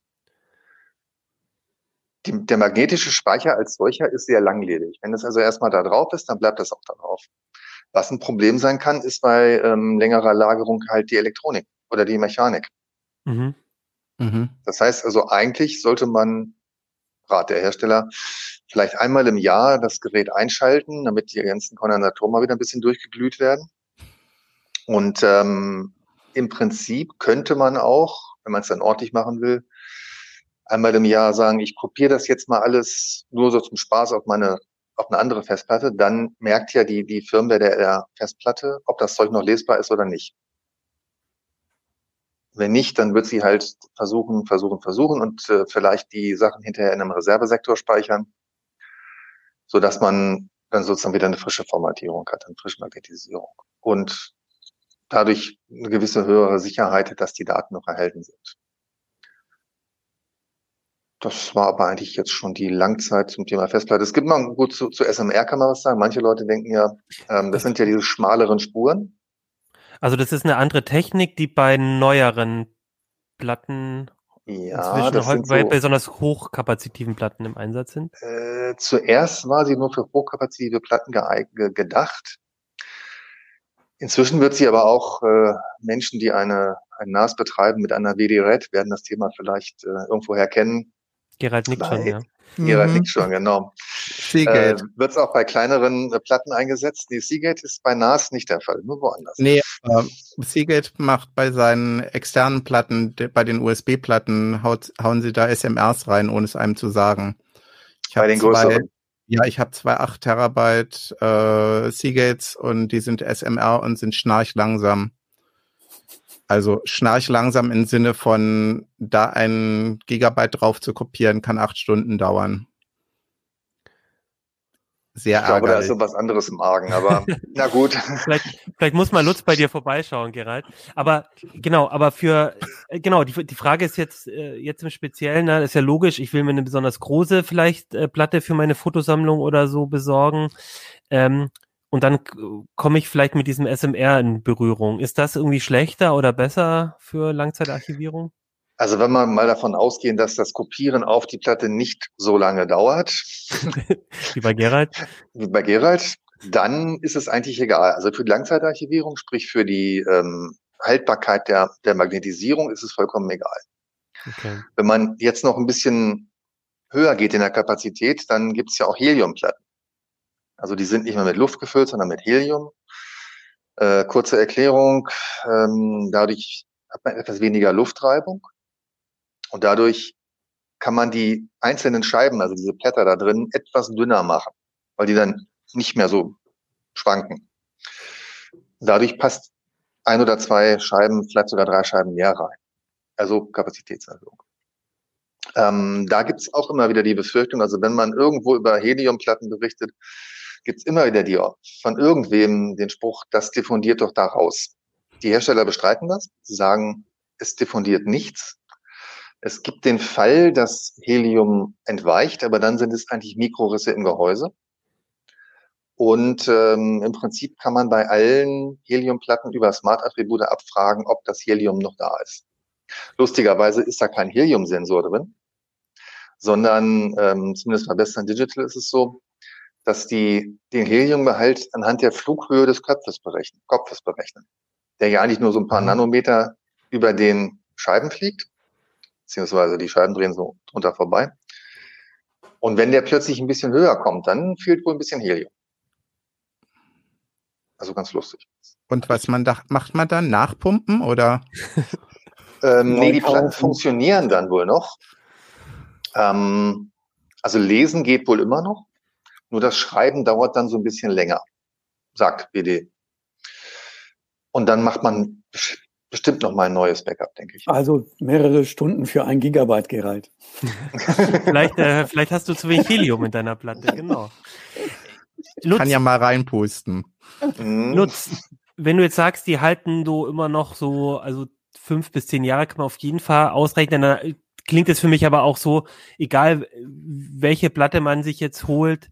Der magnetische Speicher als solcher ist sehr langlebig. Wenn es also erstmal da drauf ist, dann bleibt das auch da drauf. Was ein Problem sein kann, ist bei längerer Lagerung halt die Elektronik oder die Mechanik. Mhm. Mhm. Das heißt also, eigentlich sollte man, Rat der Hersteller, vielleicht einmal im Jahr das Gerät einschalten, damit die ganzen Kondensatoren mal wieder ein bisschen durchgeglüht werden. Und im Prinzip könnte man auch, wenn man es dann ordentlich machen will, einmal im Jahr sagen, ich kopiere das jetzt mal alles nur so zum Spaß auf eine andere Festplatte, dann merkt ja die Firmware der Festplatte, ob das Zeug noch lesbar ist oder nicht. Wenn nicht, dann wird sie halt versuchen und vielleicht die Sachen hinterher in einem Reservesektor speichern, sodass man dann sozusagen wieder eine frische Formatierung hat, eine frische Magnetisierung und dadurch eine gewisse höhere Sicherheit, dass die Daten noch erhalten sind. Das war aber eigentlich jetzt schon die Langzeit zum Thema Festplatte. Es gibt mal gut zu SMR kann man was sagen. Manche Leute denken ja, das sind ja diese schmaleren Spuren. Also das ist eine andere Technik, die bei neueren Platten ja, das sind bei besonders hochkapazitiven Platten im Einsatz sind. Zuerst war sie nur für hochkapazitive Platten gedacht. Inzwischen wird sie aber auch Menschen, die ein NAS betreiben mit einer WD-RED, werden das Thema vielleicht irgendwoher kennen. Gerald nickt schon, ja. Gerald nickt schon, genau. Seagate. Wird es auch bei kleineren Platten eingesetzt? Nee, Seagate ist bei NAS nicht der Fall, nur woanders. Nee, Seagate macht bei seinen externen Platten, bei den USB-Platten, hauen sie da SMRs rein, ohne es einem zu sagen. Bei den größeren? Ja, ich habe 2 8 Terabyte Seagates und die sind SMR und sind schnarchlangsam. Also schnarchlangsam im Sinne von, da ein Gigabyte drauf zu kopieren, kann 8 Stunden dauern. sehr ärgerlich. Ich glaube, da ist ärgerlich. so was anderes im Argen, aber na gut. Vielleicht muss mal Lutz bei dir vorbeischauen, Gerald. Aber die Frage ist jetzt im Speziellen, na, ist ja logisch, ich will mir eine besonders große vielleicht Platte für meine Fotosammlung oder so besorgen. Und dann komme ich vielleicht mit diesem SMR in Berührung. Ist das irgendwie schlechter oder besser für Langzeitarchivierung? Also wenn wir mal davon ausgehen, dass das Kopieren auf die Platte nicht so lange dauert, wie bei Gerald, dann ist es eigentlich egal. Also für die Langzeitarchivierung, sprich für die Haltbarkeit der Magnetisierung, ist es vollkommen egal. Okay. Wenn man jetzt noch ein bisschen höher geht in der Kapazität, dann gibt es ja auch Heliumplatten. Also die sind nicht mehr mit Luft gefüllt, sondern mit Helium. Kurze Erklärung, dadurch hat man etwas weniger Luftreibung und dadurch kann man die einzelnen Scheiben, also diese Blätter da drin, etwas dünner machen, weil die dann nicht mehr so schwanken. Dadurch passt 1 oder 2 Scheiben, vielleicht sogar 3 Scheiben mehr rein. Also Kapazitätserhöhung. Da gibt es auch immer wieder die Befürchtung, also wenn man irgendwo über Heliumplatten berichtet, gibt es immer wieder von irgendwem den Spruch, das diffundiert doch da raus. Die Hersteller bestreiten das. Sie sagen, es diffundiert nichts. Es gibt den Fall, dass Helium entweicht, aber dann sind es eigentlich Mikrorisse im Gehäuse. Und im Prinzip kann man bei allen Heliumplatten über Smart-Attribute abfragen, ob das Helium noch da ist. Lustigerweise ist da kein Heliumsensor drin, sondern zumindest bei Western Digital ist es so, dass die den Heliumbehalt anhand der Flughöhe des Kopfes berechnen, der ja eigentlich nur so ein paar Nanometer über den Scheiben fliegt, beziehungsweise die Scheiben drehen so drunter vorbei. Und wenn der plötzlich ein bisschen höher kommt, dann fehlt wohl ein bisschen Helium. Also ganz lustig. Und was macht man dann? Nachpumpen oder? Nee, die Platten funktionieren dann wohl noch. Also lesen geht wohl immer noch. Nur das Schreiben dauert dann so ein bisschen länger, sagt BD. Und dann macht man bestimmt noch mal ein neues Backup, denke ich. Also mehrere Stunden für 1 Gigabyte, Gerald. vielleicht hast du zu wenig Helium in deiner Platte, genau. Lutz, kann ja mal reinpusten. Lutz, wenn du jetzt sagst, die halten so immer noch so, also 5 bis 10 Jahre kann man auf jeden Fall ausrechnen, dann klingt es für mich aber auch so, egal welche Platte man sich jetzt holt,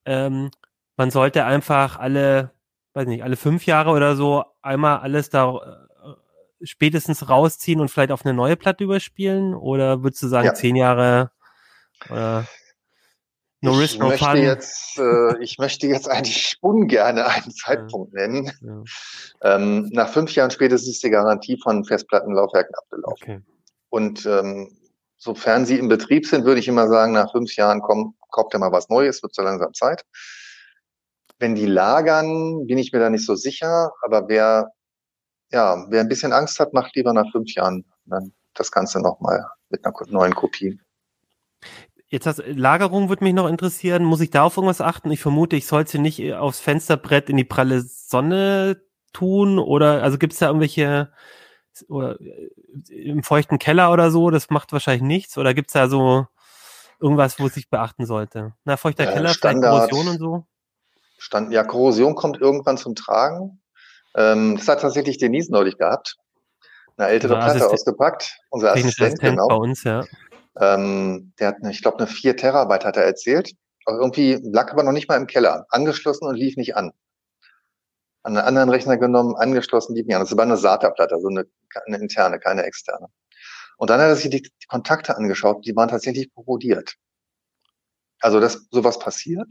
man sollte einfach alle 5 Jahre oder so einmal alles da spätestens rausziehen und vielleicht auf eine neue Platte überspielen? Oder würdest du sagen 10 Jahre oder no risk, no fun? Ich möchte jetzt eigentlich ungern einen Zeitpunkt nennen. Ja. Nach 5 Jahren spätestens ist die Garantie von Festplattenlaufwerken abgelaufen. Okay. Und sofern sie im Betrieb sind, würde ich immer sagen, nach 5 Jahren kauft ihr mal was Neues, wird so langsam Zeit. Wenn die lagern, bin ich mir da nicht so sicher, aber wer ein bisschen Angst hat, macht lieber nach 5 Jahren dann das Ganze nochmal mit einer neuen Kopie. Jetzt Lagerung würde mich noch interessieren. Muss ich da auf irgendwas achten? Ich vermute, ich sollte sie nicht aufs Fensterbrett in die pralle Sonne tun oder also gibt es da irgendwelche oder im feuchten Keller oder so? Das macht wahrscheinlich nichts oder gibt es da so irgendwas, wo es sich beachten sollte? Na, feuchter Keller, Standard, Korrosion und so? Korrosion kommt irgendwann zum Tragen. Das hat tatsächlich Denise neulich gehabt. Eine ältere Platte ausgepackt. Unser Assistent, genau. Bei uns, ja. Der hat, ich glaube, eine 4 Terabyte hat er erzählt. Aber irgendwie lag aber noch nicht mal im Keller. Angeschlossen und lief nicht an. An einen anderen Rechner genommen, angeschlossen, lief nicht an. Das war eine SATA-Platte, also eine interne, keine externe. Und dann hat er sich die Kontakte angeschaut, die waren tatsächlich korrodiert. Also sowas passiert.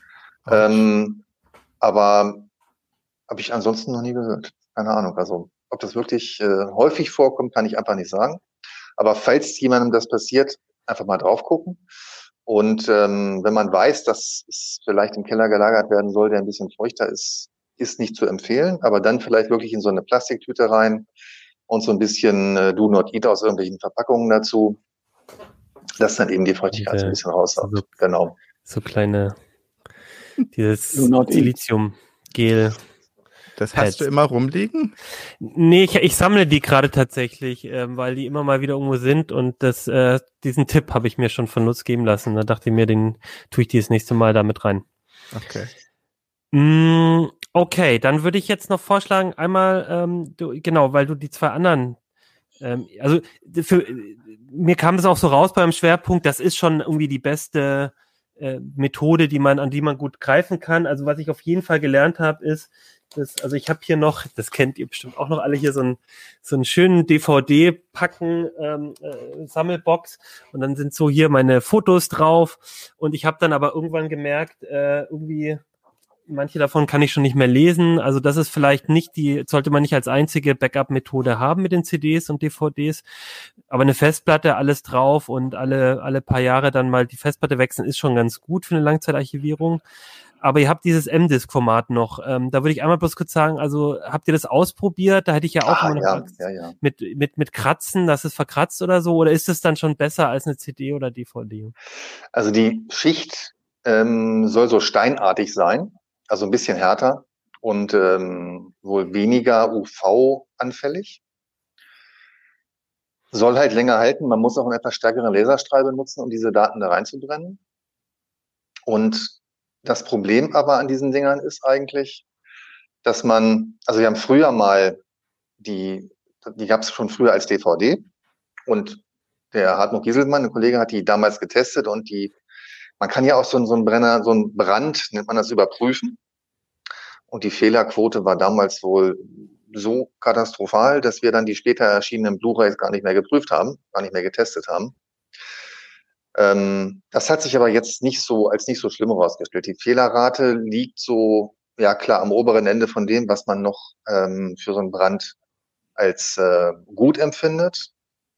Aber habe ich ansonsten noch nie gehört. Keine Ahnung. Also ob das wirklich häufig vorkommt, kann ich einfach nicht sagen. Aber falls jemandem das passiert, einfach mal drauf gucken. Und wenn man weiß, dass es vielleicht im Keller gelagert werden soll, der ein bisschen feuchter ist, ist nicht zu empfehlen. Aber dann vielleicht wirklich in so eine Plastiktüte rein und so ein bisschen Do Not Eat aus irgendwelchen Verpackungen dazu, dass dann eben die Feuchtigkeit so ein bisschen raussaugt. Also, genau. So kleine, dieses Silizium-Gel. Das hast du immer rumliegen? Nee, ich sammle die gerade tatsächlich, weil die immer mal wieder irgendwo sind und diesen Tipp habe ich mir schon von Lutz geben lassen. Da dachte ich mir, den tue ich die das nächste Mal da mit rein. Okay. Okay, dann würde ich jetzt noch vorschlagen, einmal, genau, weil du die zwei anderen, also mir kam das auch so raus beim Schwerpunkt, das ist schon irgendwie die beste Methode, an die man gut greifen kann. Also was ich auf jeden Fall gelernt habe, ist, also ich habe hier noch, das kennt ihr bestimmt auch noch alle, hier so einen schönen DVD-Packen Sammelbox und dann sind so hier meine Fotos drauf und ich habe dann aber irgendwann gemerkt, irgendwie manche davon kann ich schon nicht mehr lesen. Also das ist vielleicht sollte man nicht als einzige Backup-Methode haben mit den CDs und DVDs. Aber eine Festplatte, alles drauf und alle paar Jahre dann mal die Festplatte wechseln, ist schon ganz gut für eine Langzeitarchivierung. Aber ihr habt dieses M-Disk-Format noch. Da würde ich einmal bloß kurz sagen, also habt ihr das ausprobiert? Da hätte ich ja auch immer noch Angst mit Kratzen, dass es verkratzt oder so. Oder ist es dann schon besser als eine CD oder DVD? Also die Schicht soll so steinartig sein. Also ein bisschen härter und wohl weniger UV-anfällig. Soll halt länger halten. Man muss auch einen etwas stärkeren Laserstrahl benutzen, um diese Daten da reinzubrennen. Und das Problem aber an diesen Dingern ist eigentlich, dass wir haben früher mal die gab es schon früher als DVD und der Hartmut Gieselmann, ein Kollege, hat die damals getestet und man kann ja auch so einen Brand, nennt man das, überprüfen. Und die Fehlerquote war damals wohl so katastrophal, dass wir dann die später erschienenen Blu-rays gar nicht mehr geprüft haben, gar nicht mehr getestet haben. Das hat sich aber jetzt als nicht so schlimm herausgestellt. Die Fehlerrate liegt so, ja klar, am oberen Ende von dem, was man noch für so einen Brand als gut empfindet.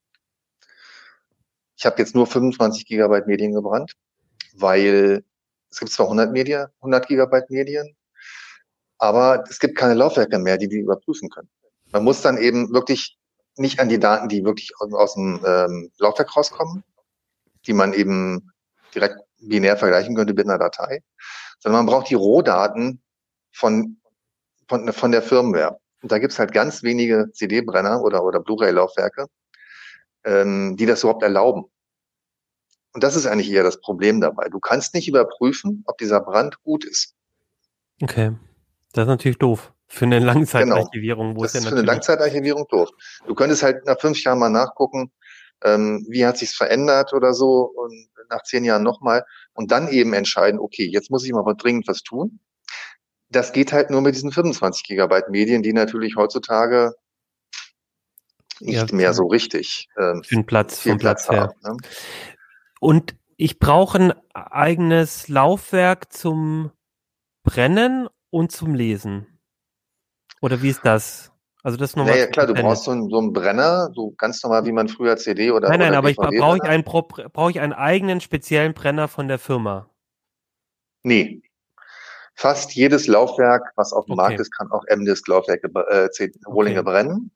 Ich habe jetzt nur 25 Gigabyte Medien gebrannt, weil es gibt zwar 100 Gigabyte Medien, aber es gibt keine Laufwerke mehr, die überprüfen können. Man muss dann eben wirklich nicht an die Daten, die wirklich aus dem Laufwerk rauskommen, die man eben direkt binär vergleichen könnte mit einer Datei, sondern man braucht die Rohdaten von der Firmware. Und da gibt's halt ganz wenige CD-Brenner oder Blu-ray-Laufwerke, die das überhaupt erlauben. Und das ist eigentlich eher das Problem dabei. Du kannst nicht überprüfen, ob dieser Brand gut ist. Okay. Das ist natürlich doof. Für eine Langzeitarchivierung. Genau. Das ist für eine Langzeitarchivierung doof. Du könntest halt nach 5 Jahren mal nachgucken, wie hat sich's verändert oder so und nach 10 Jahren nochmal und dann eben entscheiden, okay, jetzt muss ich mal dringend was tun. Das geht halt nur mit diesen 25 Gigabyte Medien, die natürlich heutzutage nicht mehr so richtig für den Platz haben. Ne? Und ich brauche ein eigenes Laufwerk zum Brennen und zum Lesen. Oder wie ist das? Also das nochmal. Naja, klar, du brauchst so einen Brenner, so ganz normal, wie man früher CD oder Nein, aber DVD brauche ich einen eigenen speziellen Brenner von der Firma? Nee. Fast jedes Laufwerk, was auf dem Markt ist, kann auch M-Disk-Laufwerke Rohlinge brennen.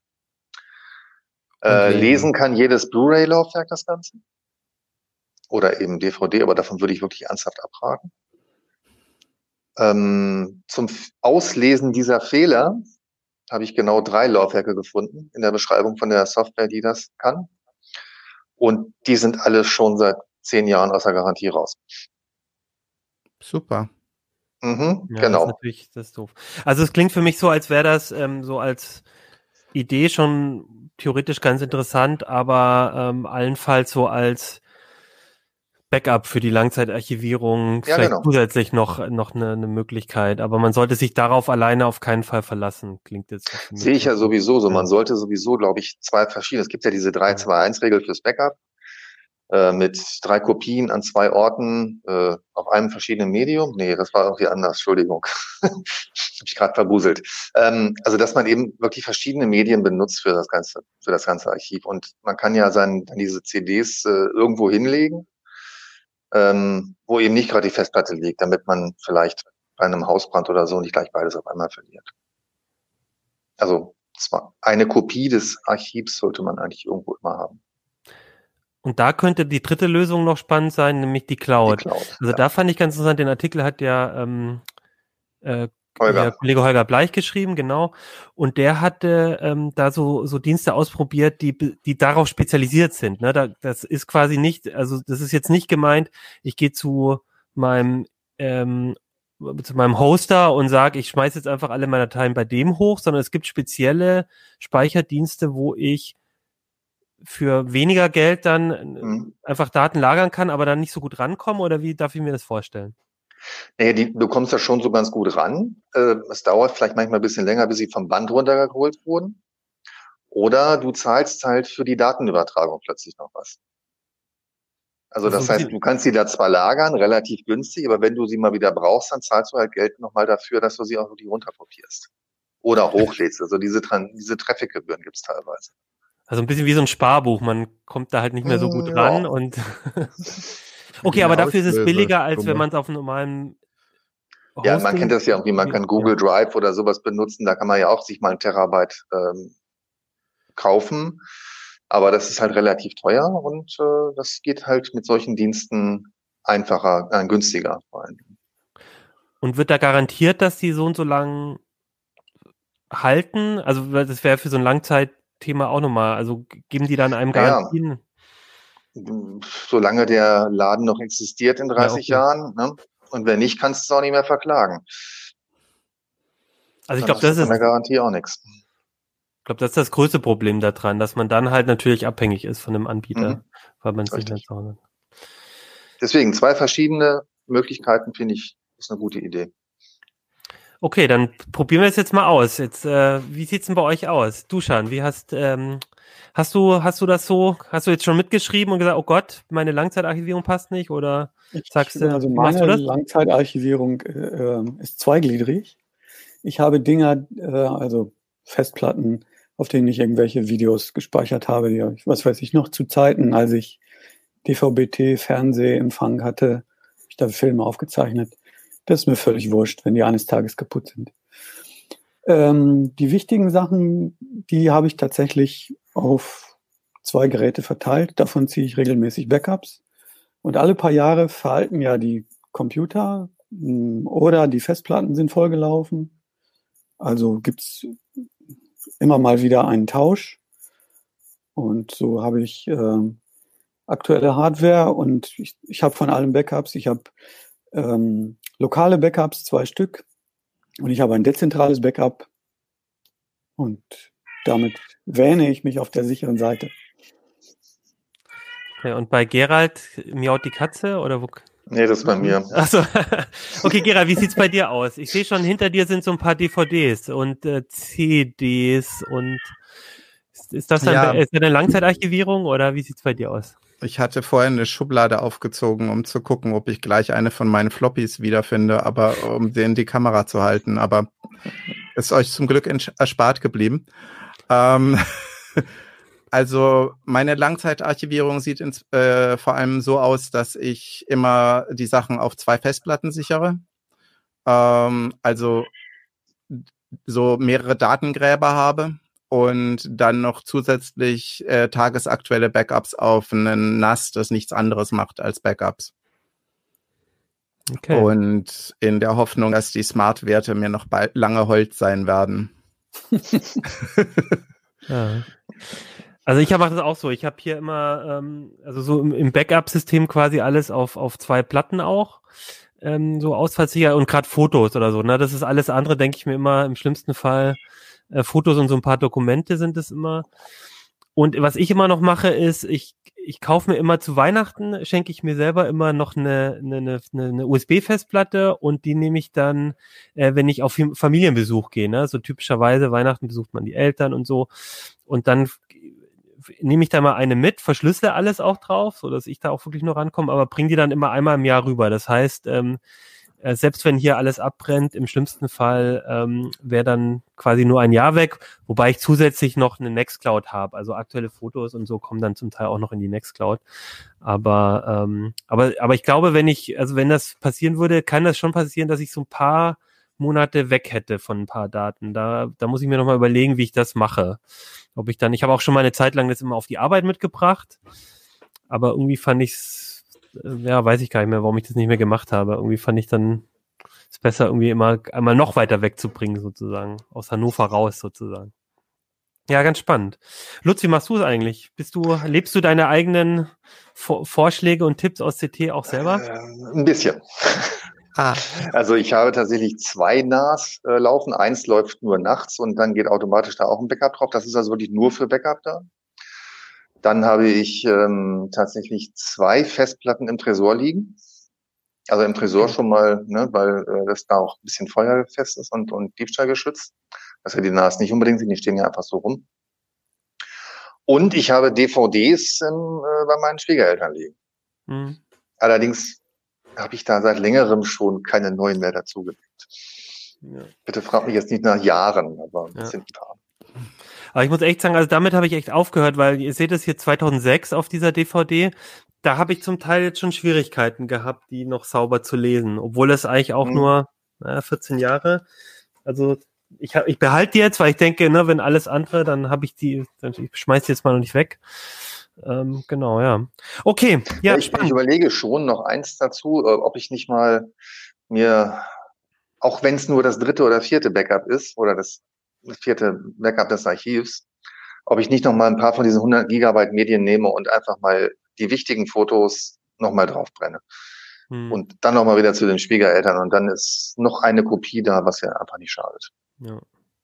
Lesen kann jedes Blu-ray-Laufwerk das Ganze. Oder eben DVD, aber davon würde ich wirklich ernsthaft abraten. Zum Auslesen dieser Fehler habe ich genau 3 Laufwerke gefunden in der Beschreibung von der Software, die das kann. Und die sind alle schon seit 10 Jahren aus der Garantie raus. Super. Mhm, ja, genau. Das ist doof. Also es klingt für mich so, als wäre das so als Idee schon theoretisch ganz interessant, aber allenfalls so als Backup für die Langzeitarchivierung vielleicht zusätzlich noch eine Möglichkeit, aber man sollte sich darauf alleine auf keinen Fall verlassen, klingt jetzt. Sehe ich ja sowieso so. Man sollte sowieso, glaube ich, 2 verschiedene, es gibt ja diese 3-2-1-Regel fürs Backup, mit 3 Kopien an 2 Orten, auf einem verschiedenen Medium. Nee, das war irgendwie anders, Entschuldigung. Habe ich gerade verbuselt. Also, dass man eben wirklich verschiedene Medien benutzt für das ganze Archiv. Und man kann ja dann diese CDs irgendwo hinlegen, wo eben nicht gerade die Festplatte liegt, damit man vielleicht bei einem Hausbrand oder so nicht gleich beides auf einmal verliert. Also eine Kopie des Archivs sollte man eigentlich irgendwo immer haben. Und da könnte die dritte Lösung noch spannend sein, nämlich die Cloud. Also da fand ich ganz interessant, den Artikel hat ja der Kollege Holger Bleich geschrieben, genau. Und der hatte da so Dienste ausprobiert, die darauf spezialisiert sind. Ne? Das ist quasi nicht, also das ist jetzt nicht gemeint, ich gehe zu meinem zu meinem Hoster und sage, ich schmeiße jetzt einfach alle meine Dateien bei dem hoch, sondern es gibt spezielle Speicherdienste, wo ich für weniger Geld dann einfach Daten lagern kann, aber dann nicht so gut rankomme, oder wie darf ich mir das vorstellen? Naja, du kommst da schon so ganz gut ran. Es dauert vielleicht manchmal ein bisschen länger, bis sie vom Band runtergeholt wurden. Oder du zahlst halt für die Datenübertragung plötzlich noch was. Also das heißt, du kannst sie da zwar lagern, relativ günstig, aber wenn du sie mal wieder brauchst, dann zahlst du halt Geld nochmal dafür, dass du sie auch wirklich runterkopierst. Oder hochlädst. Also diese Traffic-Gebühren gibt's teilweise. Also ein bisschen wie so ein Sparbuch, man kommt da halt nicht mehr so gut ran und okay, aber dafür ist es billiger, als wenn man es auf einem normalen Hosting. Ja, man kennt das ja irgendwie, man kann Google Drive oder sowas benutzen, da kann man ja auch sich mal 1 Terabyte kaufen, aber das ist halt relativ teuer und das geht halt mit solchen Diensten einfacher, günstiger vor allem. Und wird da garantiert, dass die so und so lang halten? Also das wäre für so ein Langzeitthema auch nochmal, also geben die dann einem Garantien? Ja. Solange der Laden noch existiert in 30 Jahren, ne? Und wenn nicht, kannst du es auch nicht mehr verklagen. Also ich glaube, das ist von der Garantie auch nichts. Ich glaube, das ist das größte Problem daran, dass man dann halt natürlich abhängig ist von dem Anbieter, weil man es nicht mehr zu Hause hat. Deswegen 2 verschiedene Möglichkeiten, finde ich, ist eine gute Idee. Okay, dann probieren wir es jetzt mal aus. Jetzt, wie sieht's denn bei euch aus? Duschan, wie hast du das so, hast du jetzt schon mitgeschrieben und gesagt, oh Gott, meine Langzeitarchivierung passt nicht, oder sagst du, also meine Langzeitarchivierung ist zweigliedrig. Ich habe Dinger, also Festplatten, auf denen ich irgendwelche Videos gespeichert habe, die ich, was weiß ich, noch zu Zeiten, als ich DVB-T-Fernsehempfang hatte, habe ich da Filme aufgezeichnet. Das ist mir völlig wurscht, wenn die eines Tages kaputt sind. Die wichtigen Sachen, die habe ich tatsächlich auf 2 Geräte verteilt. Davon ziehe ich regelmäßig Backups. Und alle paar Jahre veralten ja die Computer oder die Festplatten sind vollgelaufen. Also gibt's immer mal wieder einen Tausch. Und so habe ich aktuelle Hardware und ich habe von allen Backups, ich habe lokale Backups, 2 Stück, und ich habe ein dezentrales Backup und damit wähne ich mich auf der sicheren Seite. Okay, und bei Gerald miaut die Katze oder wo? Nee, das ist bei mir. Achso. Okay, Gerald, wie sieht's bei dir aus? Ich sehe schon, hinter dir sind so ein paar DVDs und CDs und ist das dann ist das eine Langzeitarchivierung oder wie sieht's bei dir aus? Ich hatte vorhin eine Schublade aufgezogen, um zu gucken, ob ich gleich eine von meinen Floppies wiederfinde, aber um denen die Kamera zu halten. Aber ist euch zum Glück erspart geblieben. Also meine Langzeitarchivierung sieht vor allem so aus, dass ich immer die Sachen auf 2 Festplatten sichere. Also so mehrere Datengräber habe. Und dann noch zusätzlich tagesaktuelle Backups auf einen NAS, das nichts anderes macht als Backups. Okay. Und in der Hoffnung, dass die Smart-Werte mir noch lange Hold sein werden. Ja. Also ich mache das auch so. Ich habe hier immer, also so im Backup-System quasi alles auf 2 Platten auch. So ausfallsicher und gerade Fotos oder so. Ne? Das ist alles andere, denke ich mir immer, im schlimmsten Fall Fotos und so ein paar Dokumente sind es immer. Und was ich immer noch mache, ist, ich kaufe mir immer zu Weihnachten, schenke ich mir selber immer noch eine USB-Festplatte und die nehme ich dann, wenn ich auf Familienbesuch gehe. Ne? So typischerweise Weihnachten besucht man die Eltern und so. Und dann nehme ich da mal eine mit, verschlüssele alles auch drauf, so dass ich da auch wirklich nur rankomme, aber bringe die dann immer einmal im Jahr rüber. Das heißt, selbst wenn hier alles abbrennt, im schlimmsten Fall wäre dann quasi nur ein Jahr weg, wobei ich zusätzlich noch eine Nextcloud habe. Also aktuelle Fotos und so kommen dann zum Teil auch noch in die Nextcloud. Aber ich glaube, wenn das passieren würde, kann das schon passieren, dass ich so ein paar Monate weg hätte von ein paar Daten. Da muss ich mir nochmal überlegen, wie ich das mache. Ich habe auch schon mal eine Zeit lang das immer auf die Arbeit mitgebracht, aber irgendwie fand ich's, weiß ich gar nicht mehr, warum ich das nicht mehr gemacht habe. Irgendwie fand ich dann es besser, irgendwie immer einmal noch weiter wegzubringen, sozusagen. Aus Hannover raus, sozusagen. Ja, ganz spannend. Lutz, wie machst du es eigentlich? Lebst du deine eigenen Vorschläge und Tipps aus CT auch selber? Ein bisschen. Also ich habe tatsächlich 2 NAS laufen. Eins läuft nur nachts und dann geht automatisch da auch ein Backup drauf. Das ist also wirklich nur für Backup da. Dann habe ich tatsächlich 2 Festplatten im Tresor liegen. Also im Tresor schon mal, ne, weil das da auch ein bisschen feuerfest ist und Diebstahl geschützt. Das ja die NAS nicht unbedingt sind, die stehen ja einfach so rum. Und ich habe DVDs bei meinen Schwiegereltern liegen. Mhm. Allerdings habe ich da seit längerem schon keine neuen mehr dazugelegt. Ja. Bitte frag mich jetzt nicht nach Jahren, aber es sind ein paar. Aber ich muss echt sagen, also damit habe ich echt aufgehört, weil ihr seht es hier 2006 auf dieser DVD. Da habe ich zum Teil jetzt schon Schwierigkeiten gehabt, die noch sauber zu lesen, obwohl es eigentlich auch nur 14 Jahre. Also ich behalte die jetzt, weil ich denke, ne, wenn alles andere, dann habe ich die, ich schmeiß die jetzt mal noch nicht weg. Genau, ja. Okay, ja, ich überlege schon noch eins dazu, ob ich nicht mal mir, auch wenn es nur das 3. oder 4. Backup ist, oder das 4. Backup des Archivs, ob ich nicht noch mal ein paar von diesen 100 Gigabyte Medien nehme und einfach mal die wichtigen Fotos noch mal draufbrenne. Und dann noch mal wieder zu den Schwiegereltern und dann ist noch eine Kopie da, was ja einfach nicht schadet. Ja.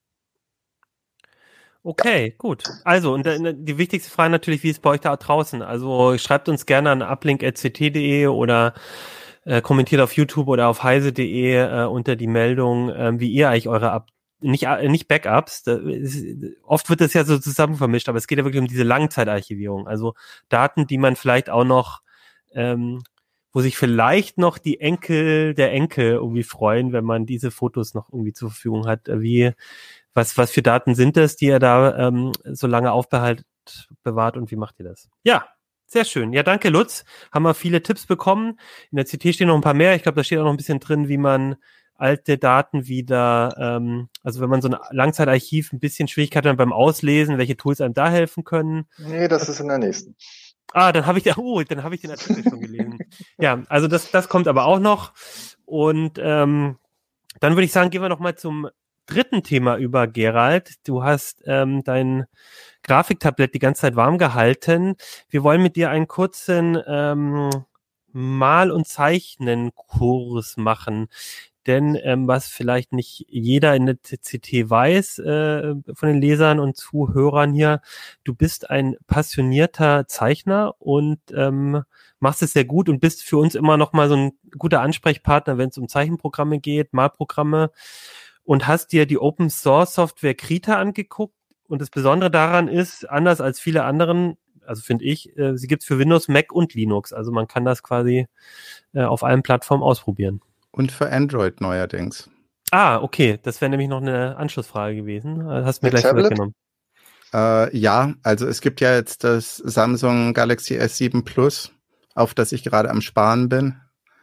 Okay, gut. Also, und die wichtigste Frage natürlich, wie ist bei euch da draußen? Also, schreibt uns gerne an uplink@ct.de oder kommentiert auf YouTube oder auf heise.de unter die Meldung, wie ihr eigentlich eure nicht Backups. Oft wird das ja so zusammen vermischt, aber es geht ja wirklich um diese Langzeitarchivierung. Also Daten, die man vielleicht auch noch, wo sich vielleicht noch der Enkel irgendwie freuen, wenn man diese Fotos noch irgendwie zur Verfügung hat. Was für Daten sind das, die ihr da so lange bewahrt und wie macht ihr das? Ja, sehr schön. Ja, danke Lutz. Haben wir viele Tipps bekommen. In der CT stehen noch ein paar mehr. Ich glaube, da steht auch noch ein bisschen drin, wie man alte Daten wieder, also wenn man so ein Langzeitarchiv ein bisschen Schwierigkeiten hat beim Auslesen, welche Tools einem da helfen können. Nee, das ist in der nächsten. Dann habe ich den Artikel schon gelesen. Ja, also das kommt aber auch noch. Und dann würde ich sagen, gehen wir noch mal zum 3. Thema über, Gerald. Du hast dein Grafiktablett die ganze Zeit warm gehalten. Wir wollen mit dir einen kurzen Mal- und Zeichnen-Kurs machen. Denn was vielleicht nicht jeder in der CT weiß, von den Lesern und Zuhörern hier, du bist ein passionierter Zeichner und machst es sehr gut und bist für uns immer noch mal so ein guter Ansprechpartner, wenn es um Zeichenprogramme geht, Malprogramme, und hast dir die Open-Source-Software Krita angeguckt. Und das Besondere daran ist, anders als viele anderen, also finde ich, sie gibt's für Windows, Mac und Linux. Also man kann das quasi auf allen Plattformen ausprobieren. Und für Android neuerdings. Okay. Das wäre nämlich noch eine Anschlussfrage gewesen. Hast du mir gleich vorweggenommen. Ja, also es gibt ja jetzt das Samsung Galaxy S7 Plus, auf das ich gerade am Sparen bin.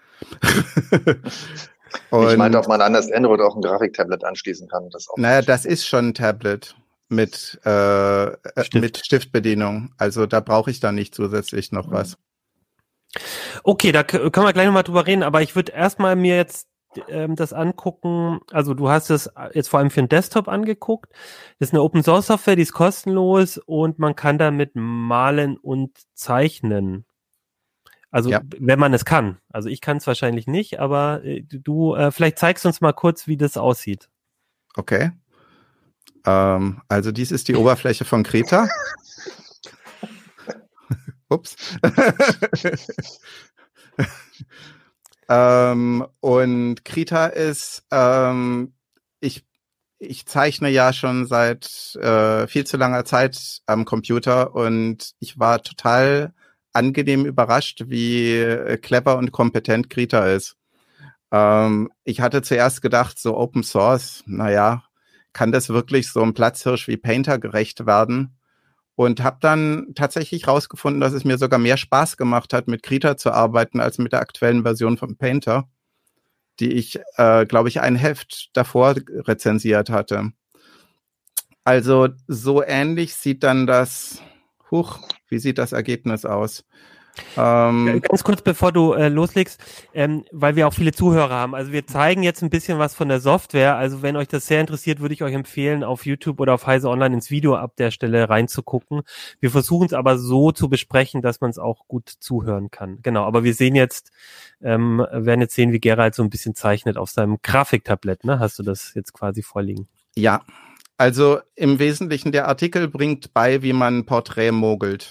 Und ich meinte, ob man an das Android auch ein Grafiktablet anschließen kann. Das ist schon ein Tablet mit Stiftbedienung. Also da brauche ich dann nicht zusätzlich noch was. Okay, da können wir gleich nochmal drüber reden, aber ich würde erstmal mir jetzt das angucken. Also du hast es jetzt vor allem für den Desktop angeguckt. Das ist eine Open-Source-Software, die ist kostenlos und man kann damit malen und zeichnen. Also wenn man es kann. Also ich kann es wahrscheinlich nicht, aber du vielleicht zeigst uns mal kurz, wie das aussieht. Okay. Also dies ist die Oberfläche von Krita. Ups. Und Krita ist, ich zeichne ja schon seit viel zu langer Zeit am Computer und ich war total angenehm überrascht, wie clever und kompetent Krita ist. Ich hatte zuerst gedacht, so Open Source, kann das wirklich so ein Platzhirsch wie Painter gerecht werden? Und habe dann tatsächlich rausgefunden, dass es mir sogar mehr Spaß gemacht hat, mit Krita zu arbeiten, als mit der aktuellen Version von Painter, die ich, glaube ich, ein Heft davor rezensiert hatte. Also so ähnlich sieht dann wie sieht das Ergebnis aus? Ganz kurz, bevor du loslegst, weil wir auch viele Zuhörer haben. Also wir zeigen jetzt ein bisschen was von der Software. Also wenn euch das sehr interessiert, würde ich euch empfehlen, auf YouTube oder auf Heise Online ins Video ab der Stelle reinzugucken. Wir versuchen es aber so zu besprechen, dass man es auch gut zuhören kann. Genau, aber wir sehen jetzt, werden jetzt sehen, wie Gerald so ein bisschen zeichnet auf seinem Grafiktablett. Ne? Hast du das jetzt quasi vorliegen? Ja, also im Wesentlichen der Artikel bringt bei, wie man ein Porträt mogelt.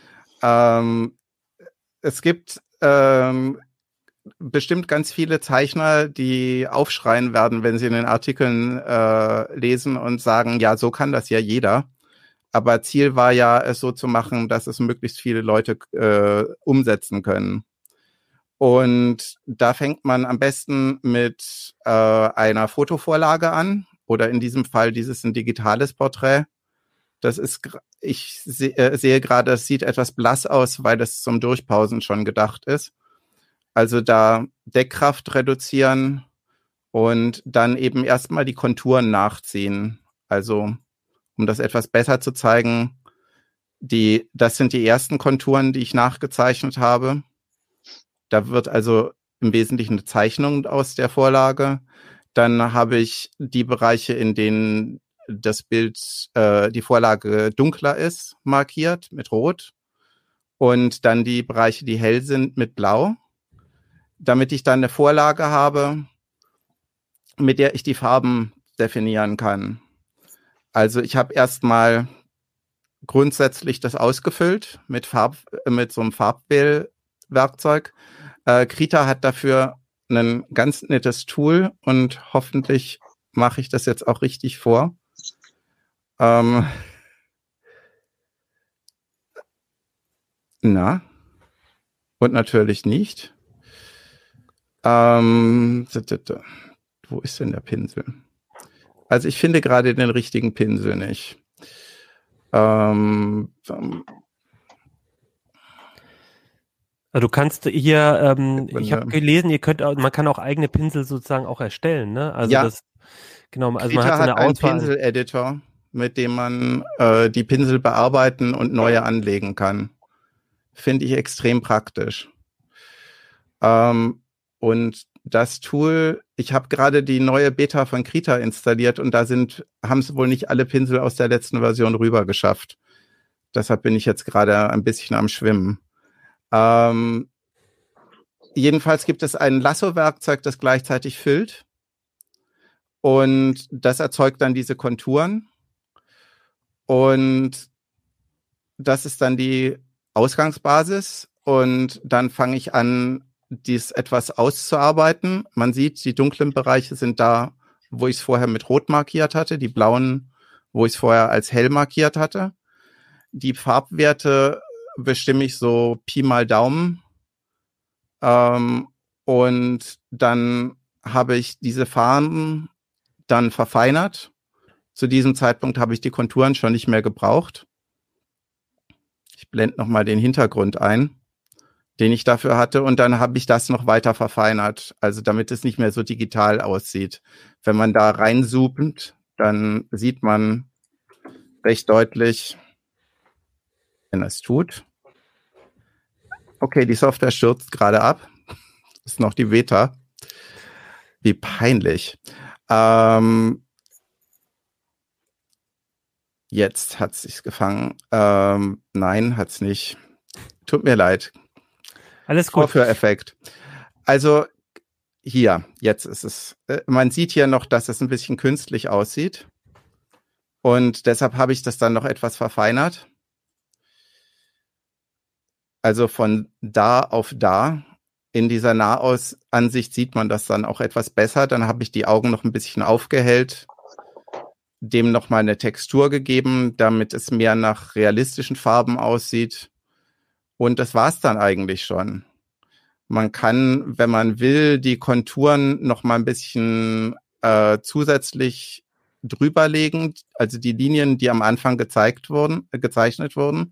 Es gibt bestimmt ganz viele Zeichner, die aufschreien werden, wenn sie in den Artikeln lesen und sagen, ja, so kann das ja jeder. Aber Ziel war ja, es so zu machen, dass es möglichst viele Leute umsetzen können. Und da fängt man am besten mit einer Fotovorlage an oder in diesem Fall dieses ein digitales Porträt. Das ist, ich sehe gerade, es sieht etwas blass aus, weil es zum Durchpausen schon gedacht ist. Also da Deckkraft reduzieren und dann eben erstmal die Konturen nachziehen. Also um das etwas besser zu zeigen, das sind die ersten Konturen, die ich nachgezeichnet habe. Da wird also im Wesentlichen eine Zeichnung aus der Vorlage. Dann habe ich die Bereiche, in denen das Bild, die Vorlage dunkler ist, markiert mit Rot und dann die Bereiche, die hell sind, mit Blau, damit ich dann eine Vorlage habe, mit der ich die Farben definieren kann. Also ich habe erstmal grundsätzlich das ausgefüllt mit so einem Farbwählwerkzeug. Krita hat dafür ein ganz nettes Tool und hoffentlich mache ich das jetzt auch richtig vor. Und natürlich nicht. Wo ist denn der Pinsel? Also ich finde gerade den richtigen Pinsel nicht. Also du kannst hier, ich habe gelesen, man kann auch eigene Pinsel sozusagen auch erstellen, ne? Also ja, das, genau, also Krita man hat so eine einen Auswahl. Pinsel-Editor, mit dem man die Pinsel bearbeiten und neue anlegen kann. Finde ich extrem praktisch. Und das Tool, ich habe gerade die neue Beta von Krita installiert und da haben es wohl nicht alle Pinsel aus der letzten Version rüber geschafft. Deshalb bin ich jetzt gerade ein bisschen am Schwimmen. Jedenfalls gibt es ein Lasso-Werkzeug, das gleichzeitig füllt. Und das erzeugt dann diese Konturen. Und das ist dann die Ausgangsbasis. Und dann fange ich an, dies etwas auszuarbeiten. Man sieht, die dunklen Bereiche sind da, wo ich es vorher mit Rot markiert hatte. Die blauen, wo ich es vorher als hell markiert hatte. Die Farbwerte bestimme ich so Pi mal Daumen. Und dann habe ich diese Farben dann verfeinert. Zu diesem Zeitpunkt habe ich die Konturen schon nicht mehr gebraucht. Ich blende nochmal den Hintergrund ein, den ich dafür hatte. Und dann habe ich das noch weiter verfeinert, also damit es nicht mehr so digital aussieht. Wenn man da reinzoomt, dann sieht man recht deutlich, wenn es tut. Okay, die Software stürzt gerade ab. Das ist noch die Beta. Wie peinlich. Jetzt hat es sich gefangen. Nein, hat es nicht. Tut mir leid. Alles gut. Vorführeffekt. Also hier, jetzt ist es. Man sieht hier noch, dass es ein bisschen künstlich aussieht. Und deshalb habe ich das dann noch etwas verfeinert. Also von da auf da. In dieser Nahausansicht sieht man das dann auch etwas besser. Dann habe ich die Augen noch ein bisschen aufgehellt, dem nochmal eine Textur gegeben, damit es mehr nach realistischen Farben aussieht. Und das war's dann eigentlich schon. Man kann, wenn man will, die Konturen nochmal ein bisschen zusätzlich drüberlegen, also die Linien, die am Anfang gezeichnet wurden.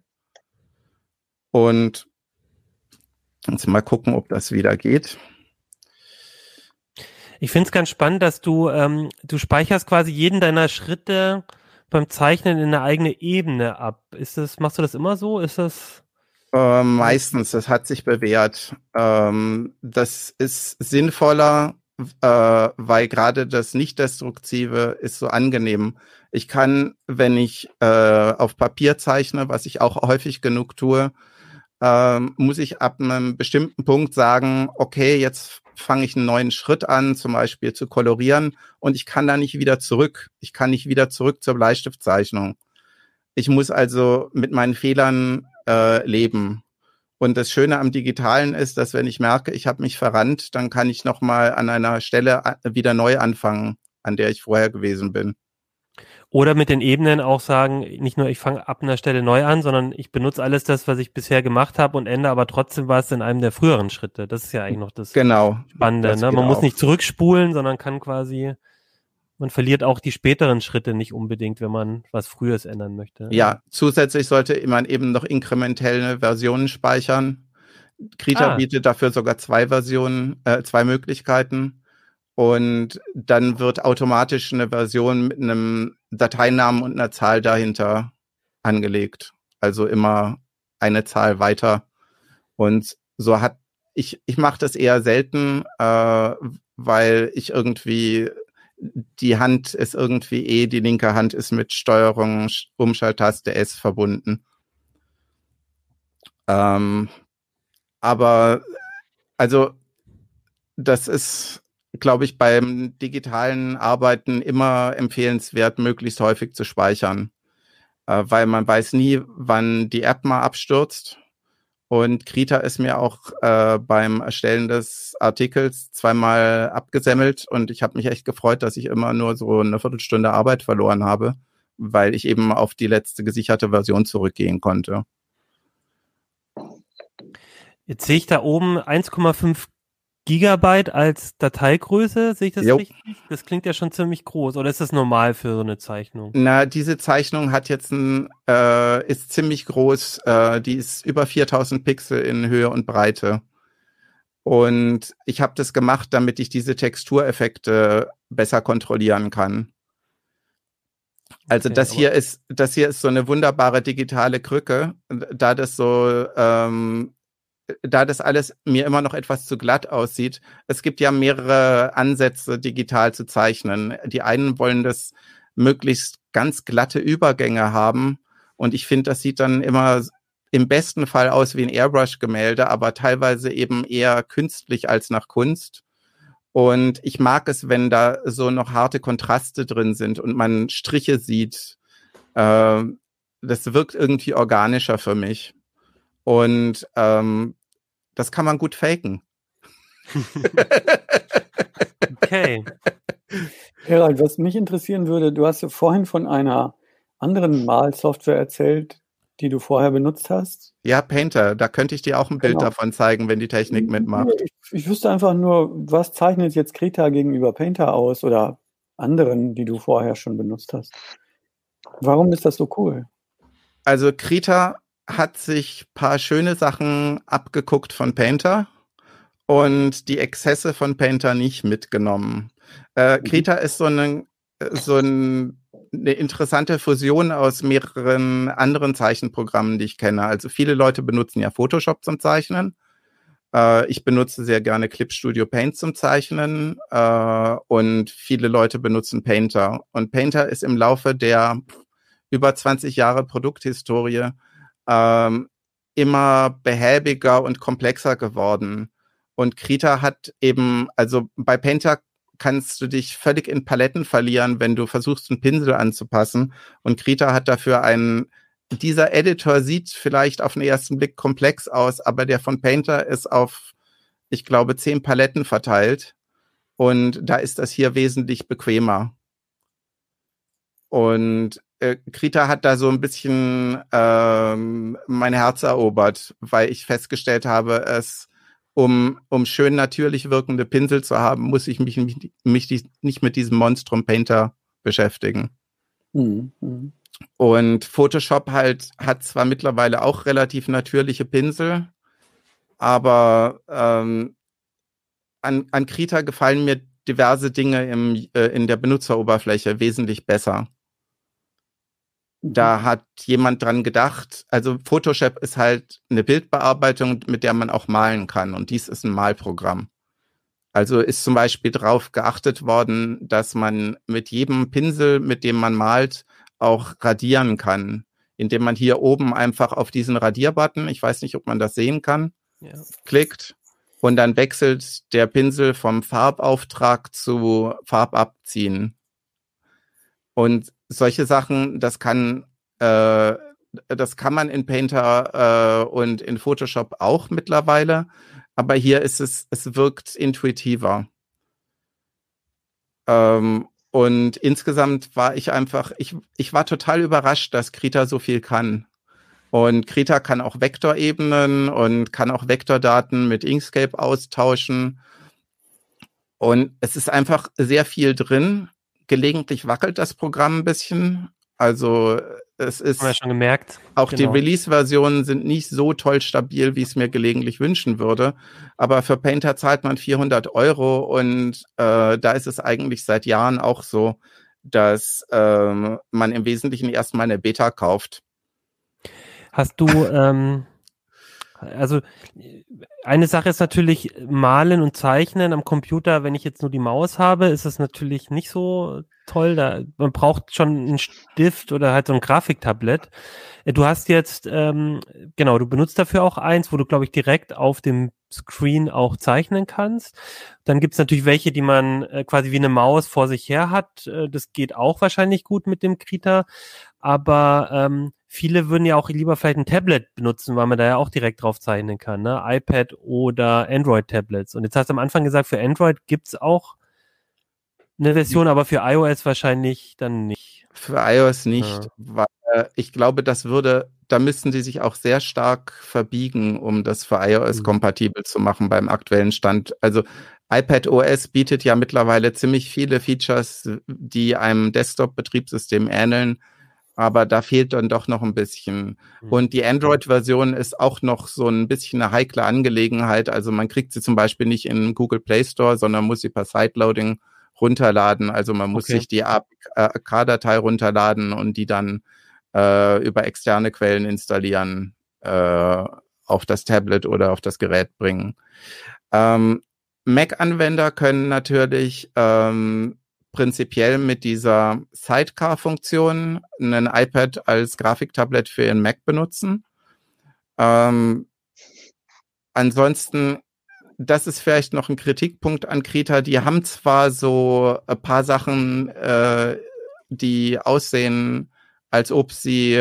Und jetzt mal gucken, ob das wieder geht. Ich finde es ganz spannend, dass du speicherst quasi jeden deiner Schritte beim Zeichnen in eine eigene Ebene ab. Machst du das immer so? Ist das? Meistens, das hat sich bewährt. Das ist sinnvoller, weil gerade das Nicht-Destruktive ist so angenehm. Ich kann, wenn ich auf Papier zeichne, was ich auch häufig genug tue, muss ich ab einem bestimmten Punkt sagen, okay, jetzt fange ich einen neuen Schritt an, zum Beispiel zu kolorieren, und ich kann da nicht wieder zurück. Ich kann nicht wieder zurück zur Bleistiftzeichnung. Ich muss also mit meinen Fehlern leben. Und das Schöne am Digitalen ist, dass wenn ich merke, ich habe mich verrannt, dann kann ich nochmal an einer Stelle wieder neu anfangen, an der ich vorher gewesen bin. Oder mit den Ebenen auch sagen, nicht nur ich fange ab einer Stelle neu an, sondern ich benutze alles das, was ich bisher gemacht habe, und ende aber trotzdem was in einem der früheren Schritte. Das ist ja eigentlich noch das Spannende. Das ne? Man muss nicht zurückspulen, sondern kann quasi, man verliert auch die späteren Schritte nicht unbedingt, wenn man was Früheres ändern möchte. Ja, zusätzlich sollte man eben noch inkrementelle Versionen speichern. Krita bietet dafür sogar zwei Möglichkeiten. Und dann wird automatisch eine Version mit einem Dateinamen und einer Zahl dahinter angelegt. Also immer eine Zahl weiter. Und so ich mache das eher selten, weil ich irgendwie, die Hand ist irgendwie die linke Hand ist mit Steuerung, Umschalttaste S verbunden. Aber also das ist, glaube ich, beim digitalen Arbeiten immer empfehlenswert, möglichst häufig zu speichern, weil man weiß nie, wann die App mal abstürzt. Und Krita ist mir auch beim Erstellen des Artikels zweimal abgesemmelt, und ich habe mich echt gefreut, dass ich immer nur so eine Viertelstunde Arbeit verloren habe, weil ich eben auf die letzte gesicherte Version zurückgehen konnte. Jetzt sehe ich da oben 1,5 Gigabyte als Dateigröße, sehe ich das richtig? Das klingt ja schon ziemlich groß. Oder ist das normal für so eine Zeichnung? Na, diese Zeichnung hat jetzt ist ziemlich groß. Die ist über 4000 Pixel in Höhe und Breite. Und ich habe das gemacht, damit ich diese Textureffekte besser kontrollieren kann. Also okay, das hier ist so eine wunderbare digitale Krücke, da das alles mir immer noch etwas zu glatt aussieht. Es gibt ja mehrere Ansätze, digital zu zeichnen. Die einen wollen das möglichst ganz glatte Übergänge haben, und ich finde, das sieht dann immer im besten Fall aus wie ein Airbrush-Gemälde, aber teilweise eben eher künstlich als nach Kunst. Und ich mag es, wenn da so noch harte Kontraste drin sind und man Striche sieht. Das wirkt irgendwie organischer für mich. Und das kann man gut faken. Okay. Gerald, was mich interessieren würde, du hast ja vorhin von einer anderen Malsoftware erzählt, die du vorher benutzt hast. Ja, Painter. Da könnte ich dir auch ein Bild davon zeigen, wenn die Technik mitmacht. Ich wüsste einfach nur, was zeichnet jetzt Krita gegenüber Painter aus oder anderen, die du vorher schon benutzt hast? Warum ist das so cool? Also Krita hat sich ein paar schöne Sachen abgeguckt von Painter und die Exzesse von Painter nicht mitgenommen. Krita ist so eine interessante Fusion aus mehreren anderen Zeichenprogrammen, die ich kenne. Also viele Leute benutzen ja Photoshop zum Zeichnen. Ich benutze sehr gerne Clip Studio Paint zum Zeichnen, und viele Leute benutzen Painter. Und Painter ist im Laufe der über 20 Jahre Produkthistorie immer behäbiger und komplexer geworden. Und Krita hat eben, also bei Painter kannst du dich völlig in Paletten verlieren, wenn du versuchst, einen Pinsel anzupassen. Und Krita hat dafür dieser Editor sieht vielleicht auf den ersten Blick komplex aus, aber der von Painter ist auf, ich glaube, 10 Paletten verteilt. Und da ist das hier wesentlich bequemer. Und Krita hat da so ein bisschen mein Herz erobert, weil ich festgestellt habe, um schön natürlich wirkende Pinsel zu haben, muss ich mich nicht mit diesem Monstrum Painter beschäftigen. Mhm. Und Photoshop hat zwar mittlerweile auch relativ natürliche Pinsel, aber an Krita gefallen mir diverse Dinge in der Benutzeroberfläche wesentlich besser. Da hat jemand dran gedacht, also Photoshop ist halt eine Bildbearbeitung, mit der man auch malen kann. Und dies ist ein Malprogramm. Also ist zum Beispiel darauf geachtet worden, dass man mit jedem Pinsel, mit dem man malt, auch radieren kann. Indem man hier oben einfach auf diesen Radierbutton, ich weiß nicht, ob man das sehen kann, klickt. Und dann wechselt der Pinsel vom Farbauftrag zu Farbabziehen. Und solche Sachen, das kann man in Painter und in Photoshop auch mittlerweile, aber hier ist es wirkt intuitiver. Und insgesamt war ich war total überrascht, dass Krita so viel kann. Und Krita kann auch Vektorebenen und kann auch Vektordaten mit Inkscape austauschen. Und es ist einfach sehr viel drin. Gelegentlich wackelt das Programm ein bisschen. Also es ist, haben wir schon gemerkt. Auch genau. Die Release-Versionen sind nicht so toll stabil, wie ich es mir gelegentlich wünschen würde. Aber für Painter zahlt man 400 € und da ist es eigentlich seit Jahren auch so, dass man im Wesentlichen erstmal eine Beta kauft. Hast du, also eine Sache ist natürlich Malen und Zeichnen am Computer. Wenn ich jetzt nur die Maus habe, ist das natürlich nicht so toll. Man braucht schon einen Stift oder halt so ein Grafiktablett. Du hast jetzt, genau, du benutzt dafür auch eins, wo du, glaube ich, direkt auf dem Screen auch zeichnen kannst. Dann gibt's natürlich welche, die man quasi wie eine Maus vor sich her hat. Das geht auch wahrscheinlich gut mit dem Krita. Aber viele würden ja auch lieber vielleicht ein Tablet benutzen, weil man da ja auch direkt drauf zeichnen kann, ne? iPad oder Android-Tablets. Und jetzt hast du am Anfang gesagt, für Android gibt's auch eine Version, aber für iOS wahrscheinlich dann nicht. Für iOS nicht, weil ich glaube, da müssten sie sich auch sehr stark verbiegen, um das für iOS kompatibel zu machen beim aktuellen Stand. Also iPadOS bietet ja mittlerweile ziemlich viele Features, die einem Desktop-Betriebssystem ähneln, aber da fehlt dann doch noch ein bisschen. Und die Android-Version ist auch noch so ein bisschen eine heikle Angelegenheit. Also man kriegt sie zum Beispiel nicht in Google Play Store, sondern muss sie per Sideloading runterladen. Also man muss sich die APK-Datei runterladen und die dann über externe Quellen installieren, auf das Tablet oder auf das Gerät bringen. Mac-Anwender können natürlich prinzipiell mit dieser Sidecar-Funktion ein iPad als Grafiktablet für ihren Mac benutzen. Ansonsten, das ist vielleicht noch ein Kritikpunkt an Krita. Die haben zwar so ein paar Sachen, die aussehen, als ob sie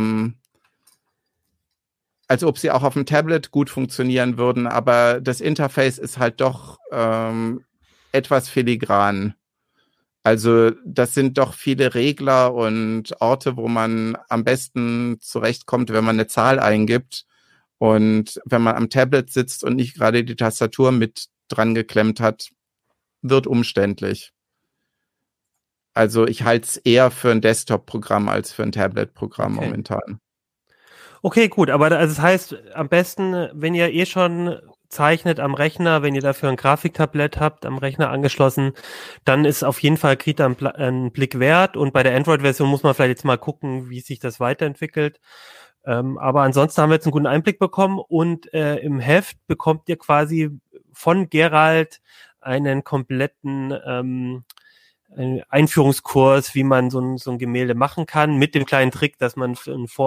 auch auf dem Tablet gut funktionieren würden, aber das Interface ist halt doch etwas filigran. Also das sind doch viele Regler und Orte, wo man am besten zurechtkommt, wenn man eine Zahl eingibt. Und wenn man am Tablet sitzt und nicht gerade die Tastatur mit dran geklemmt hat, wird umständlich. Also ich halte es eher für ein Desktop-Programm als für ein Tablet-Programm momentan. Okay, gut, aber also das heißt, am besten, wenn ihr eh schon zeichnet am Rechner, wenn ihr dafür ein Grafiktablett habt, am Rechner angeschlossen, dann ist auf jeden Fall Krita ein Blick wert. Und bei der Android-Version muss man vielleicht jetzt mal gucken, wie sich das weiterentwickelt. Aber ansonsten haben wir jetzt einen guten Einblick bekommen und im Heft bekommt ihr quasi von Gerald einen kompletten Einführungskurs, wie man so ein Gemälde machen kann, mit dem kleinen Trick, dass man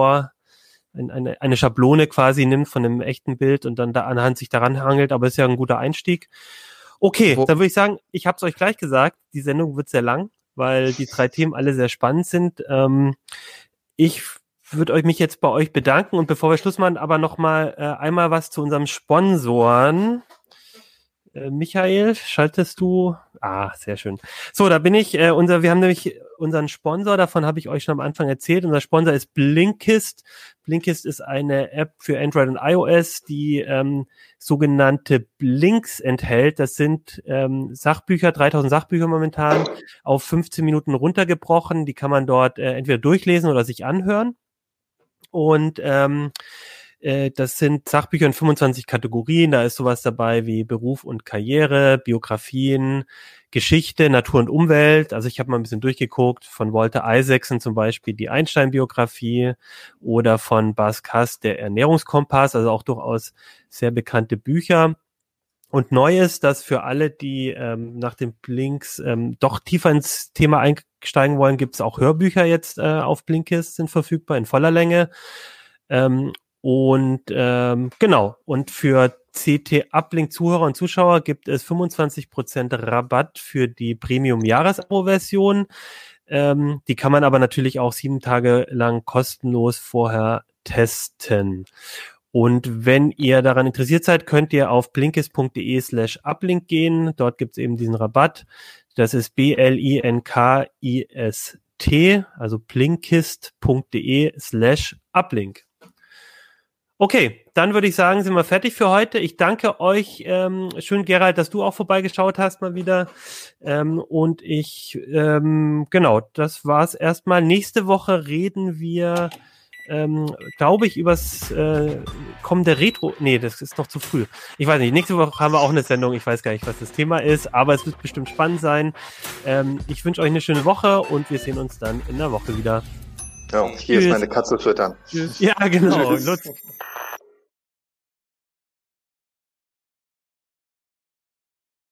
eine Schablone quasi nimmt von einem echten Bild und dann da anhand sich daran hangelt, aber ist ja ein guter Einstieg. Okay, dann würde ich sagen, ich habe es euch gleich gesagt, die Sendung wird sehr lang, weil die 3 Themen alle sehr spannend sind. Ich würde mich jetzt bei euch bedanken und bevor wir Schluss machen, aber nochmal einmal was zu unserem Sponsoren. Michael, schaltest du? Sehr schön. So, da bin ich. Wir haben nämlich unseren Sponsor, davon habe ich euch schon am Anfang erzählt. Unser Sponsor ist Blinkist. Blinkist ist eine App für Android und iOS, die sogenannte Blinks enthält. Das sind Sachbücher, 3000 Sachbücher momentan, auf 15 Minuten runtergebrochen. Die kann man dort entweder durchlesen oder sich anhören. Und das sind Sachbücher in 25 Kategorien. Da ist sowas dabei wie Beruf und Karriere, Biografien, Geschichte, Natur und Umwelt. Also ich habe mal ein bisschen durchgeguckt, von Walter Isaacson zum Beispiel die Einstein-Biografie oder von Bas Kass der Ernährungskompass, also auch durchaus sehr bekannte Bücher. Und neu ist, dass für alle, die nach den Blinks doch tiefer ins Thema einsteigen wollen, gibt es auch Hörbücher jetzt auf Blinkist, sind verfügbar in voller Länge. Genau, und für CT-Uplink-Zuhörer und Zuschauer gibt es 25% Rabatt für die Premium-Jahres-Abo-Version. Die kann man aber natürlich auch 7 Tage lang kostenlos vorher testen. Und wenn ihr daran interessiert seid, könnt ihr auf blinkist.de/uplink gehen. Dort gibt es eben diesen Rabatt. Das ist BLINKIST, also blinkist.de/uplink. Okay, dann würde ich sagen, sind wir fertig für heute. Ich danke euch. Schön, Gerald, dass du auch vorbeigeschaut hast mal wieder. Und genau, das war's erstmal. Nächste Woche reden wir, glaube ich, übers kommende Retro. Nee, das ist noch zu früh. Ich weiß nicht, nächste Woche haben wir auch eine Sendung. Ich weiß gar nicht, was das Thema ist, aber es wird bestimmt spannend sein. Ich wünsche euch eine schöne Woche und wir sehen uns dann in der Woche wieder. Ja, hier ist meine Katze füttern. Ja, genau. Lutz.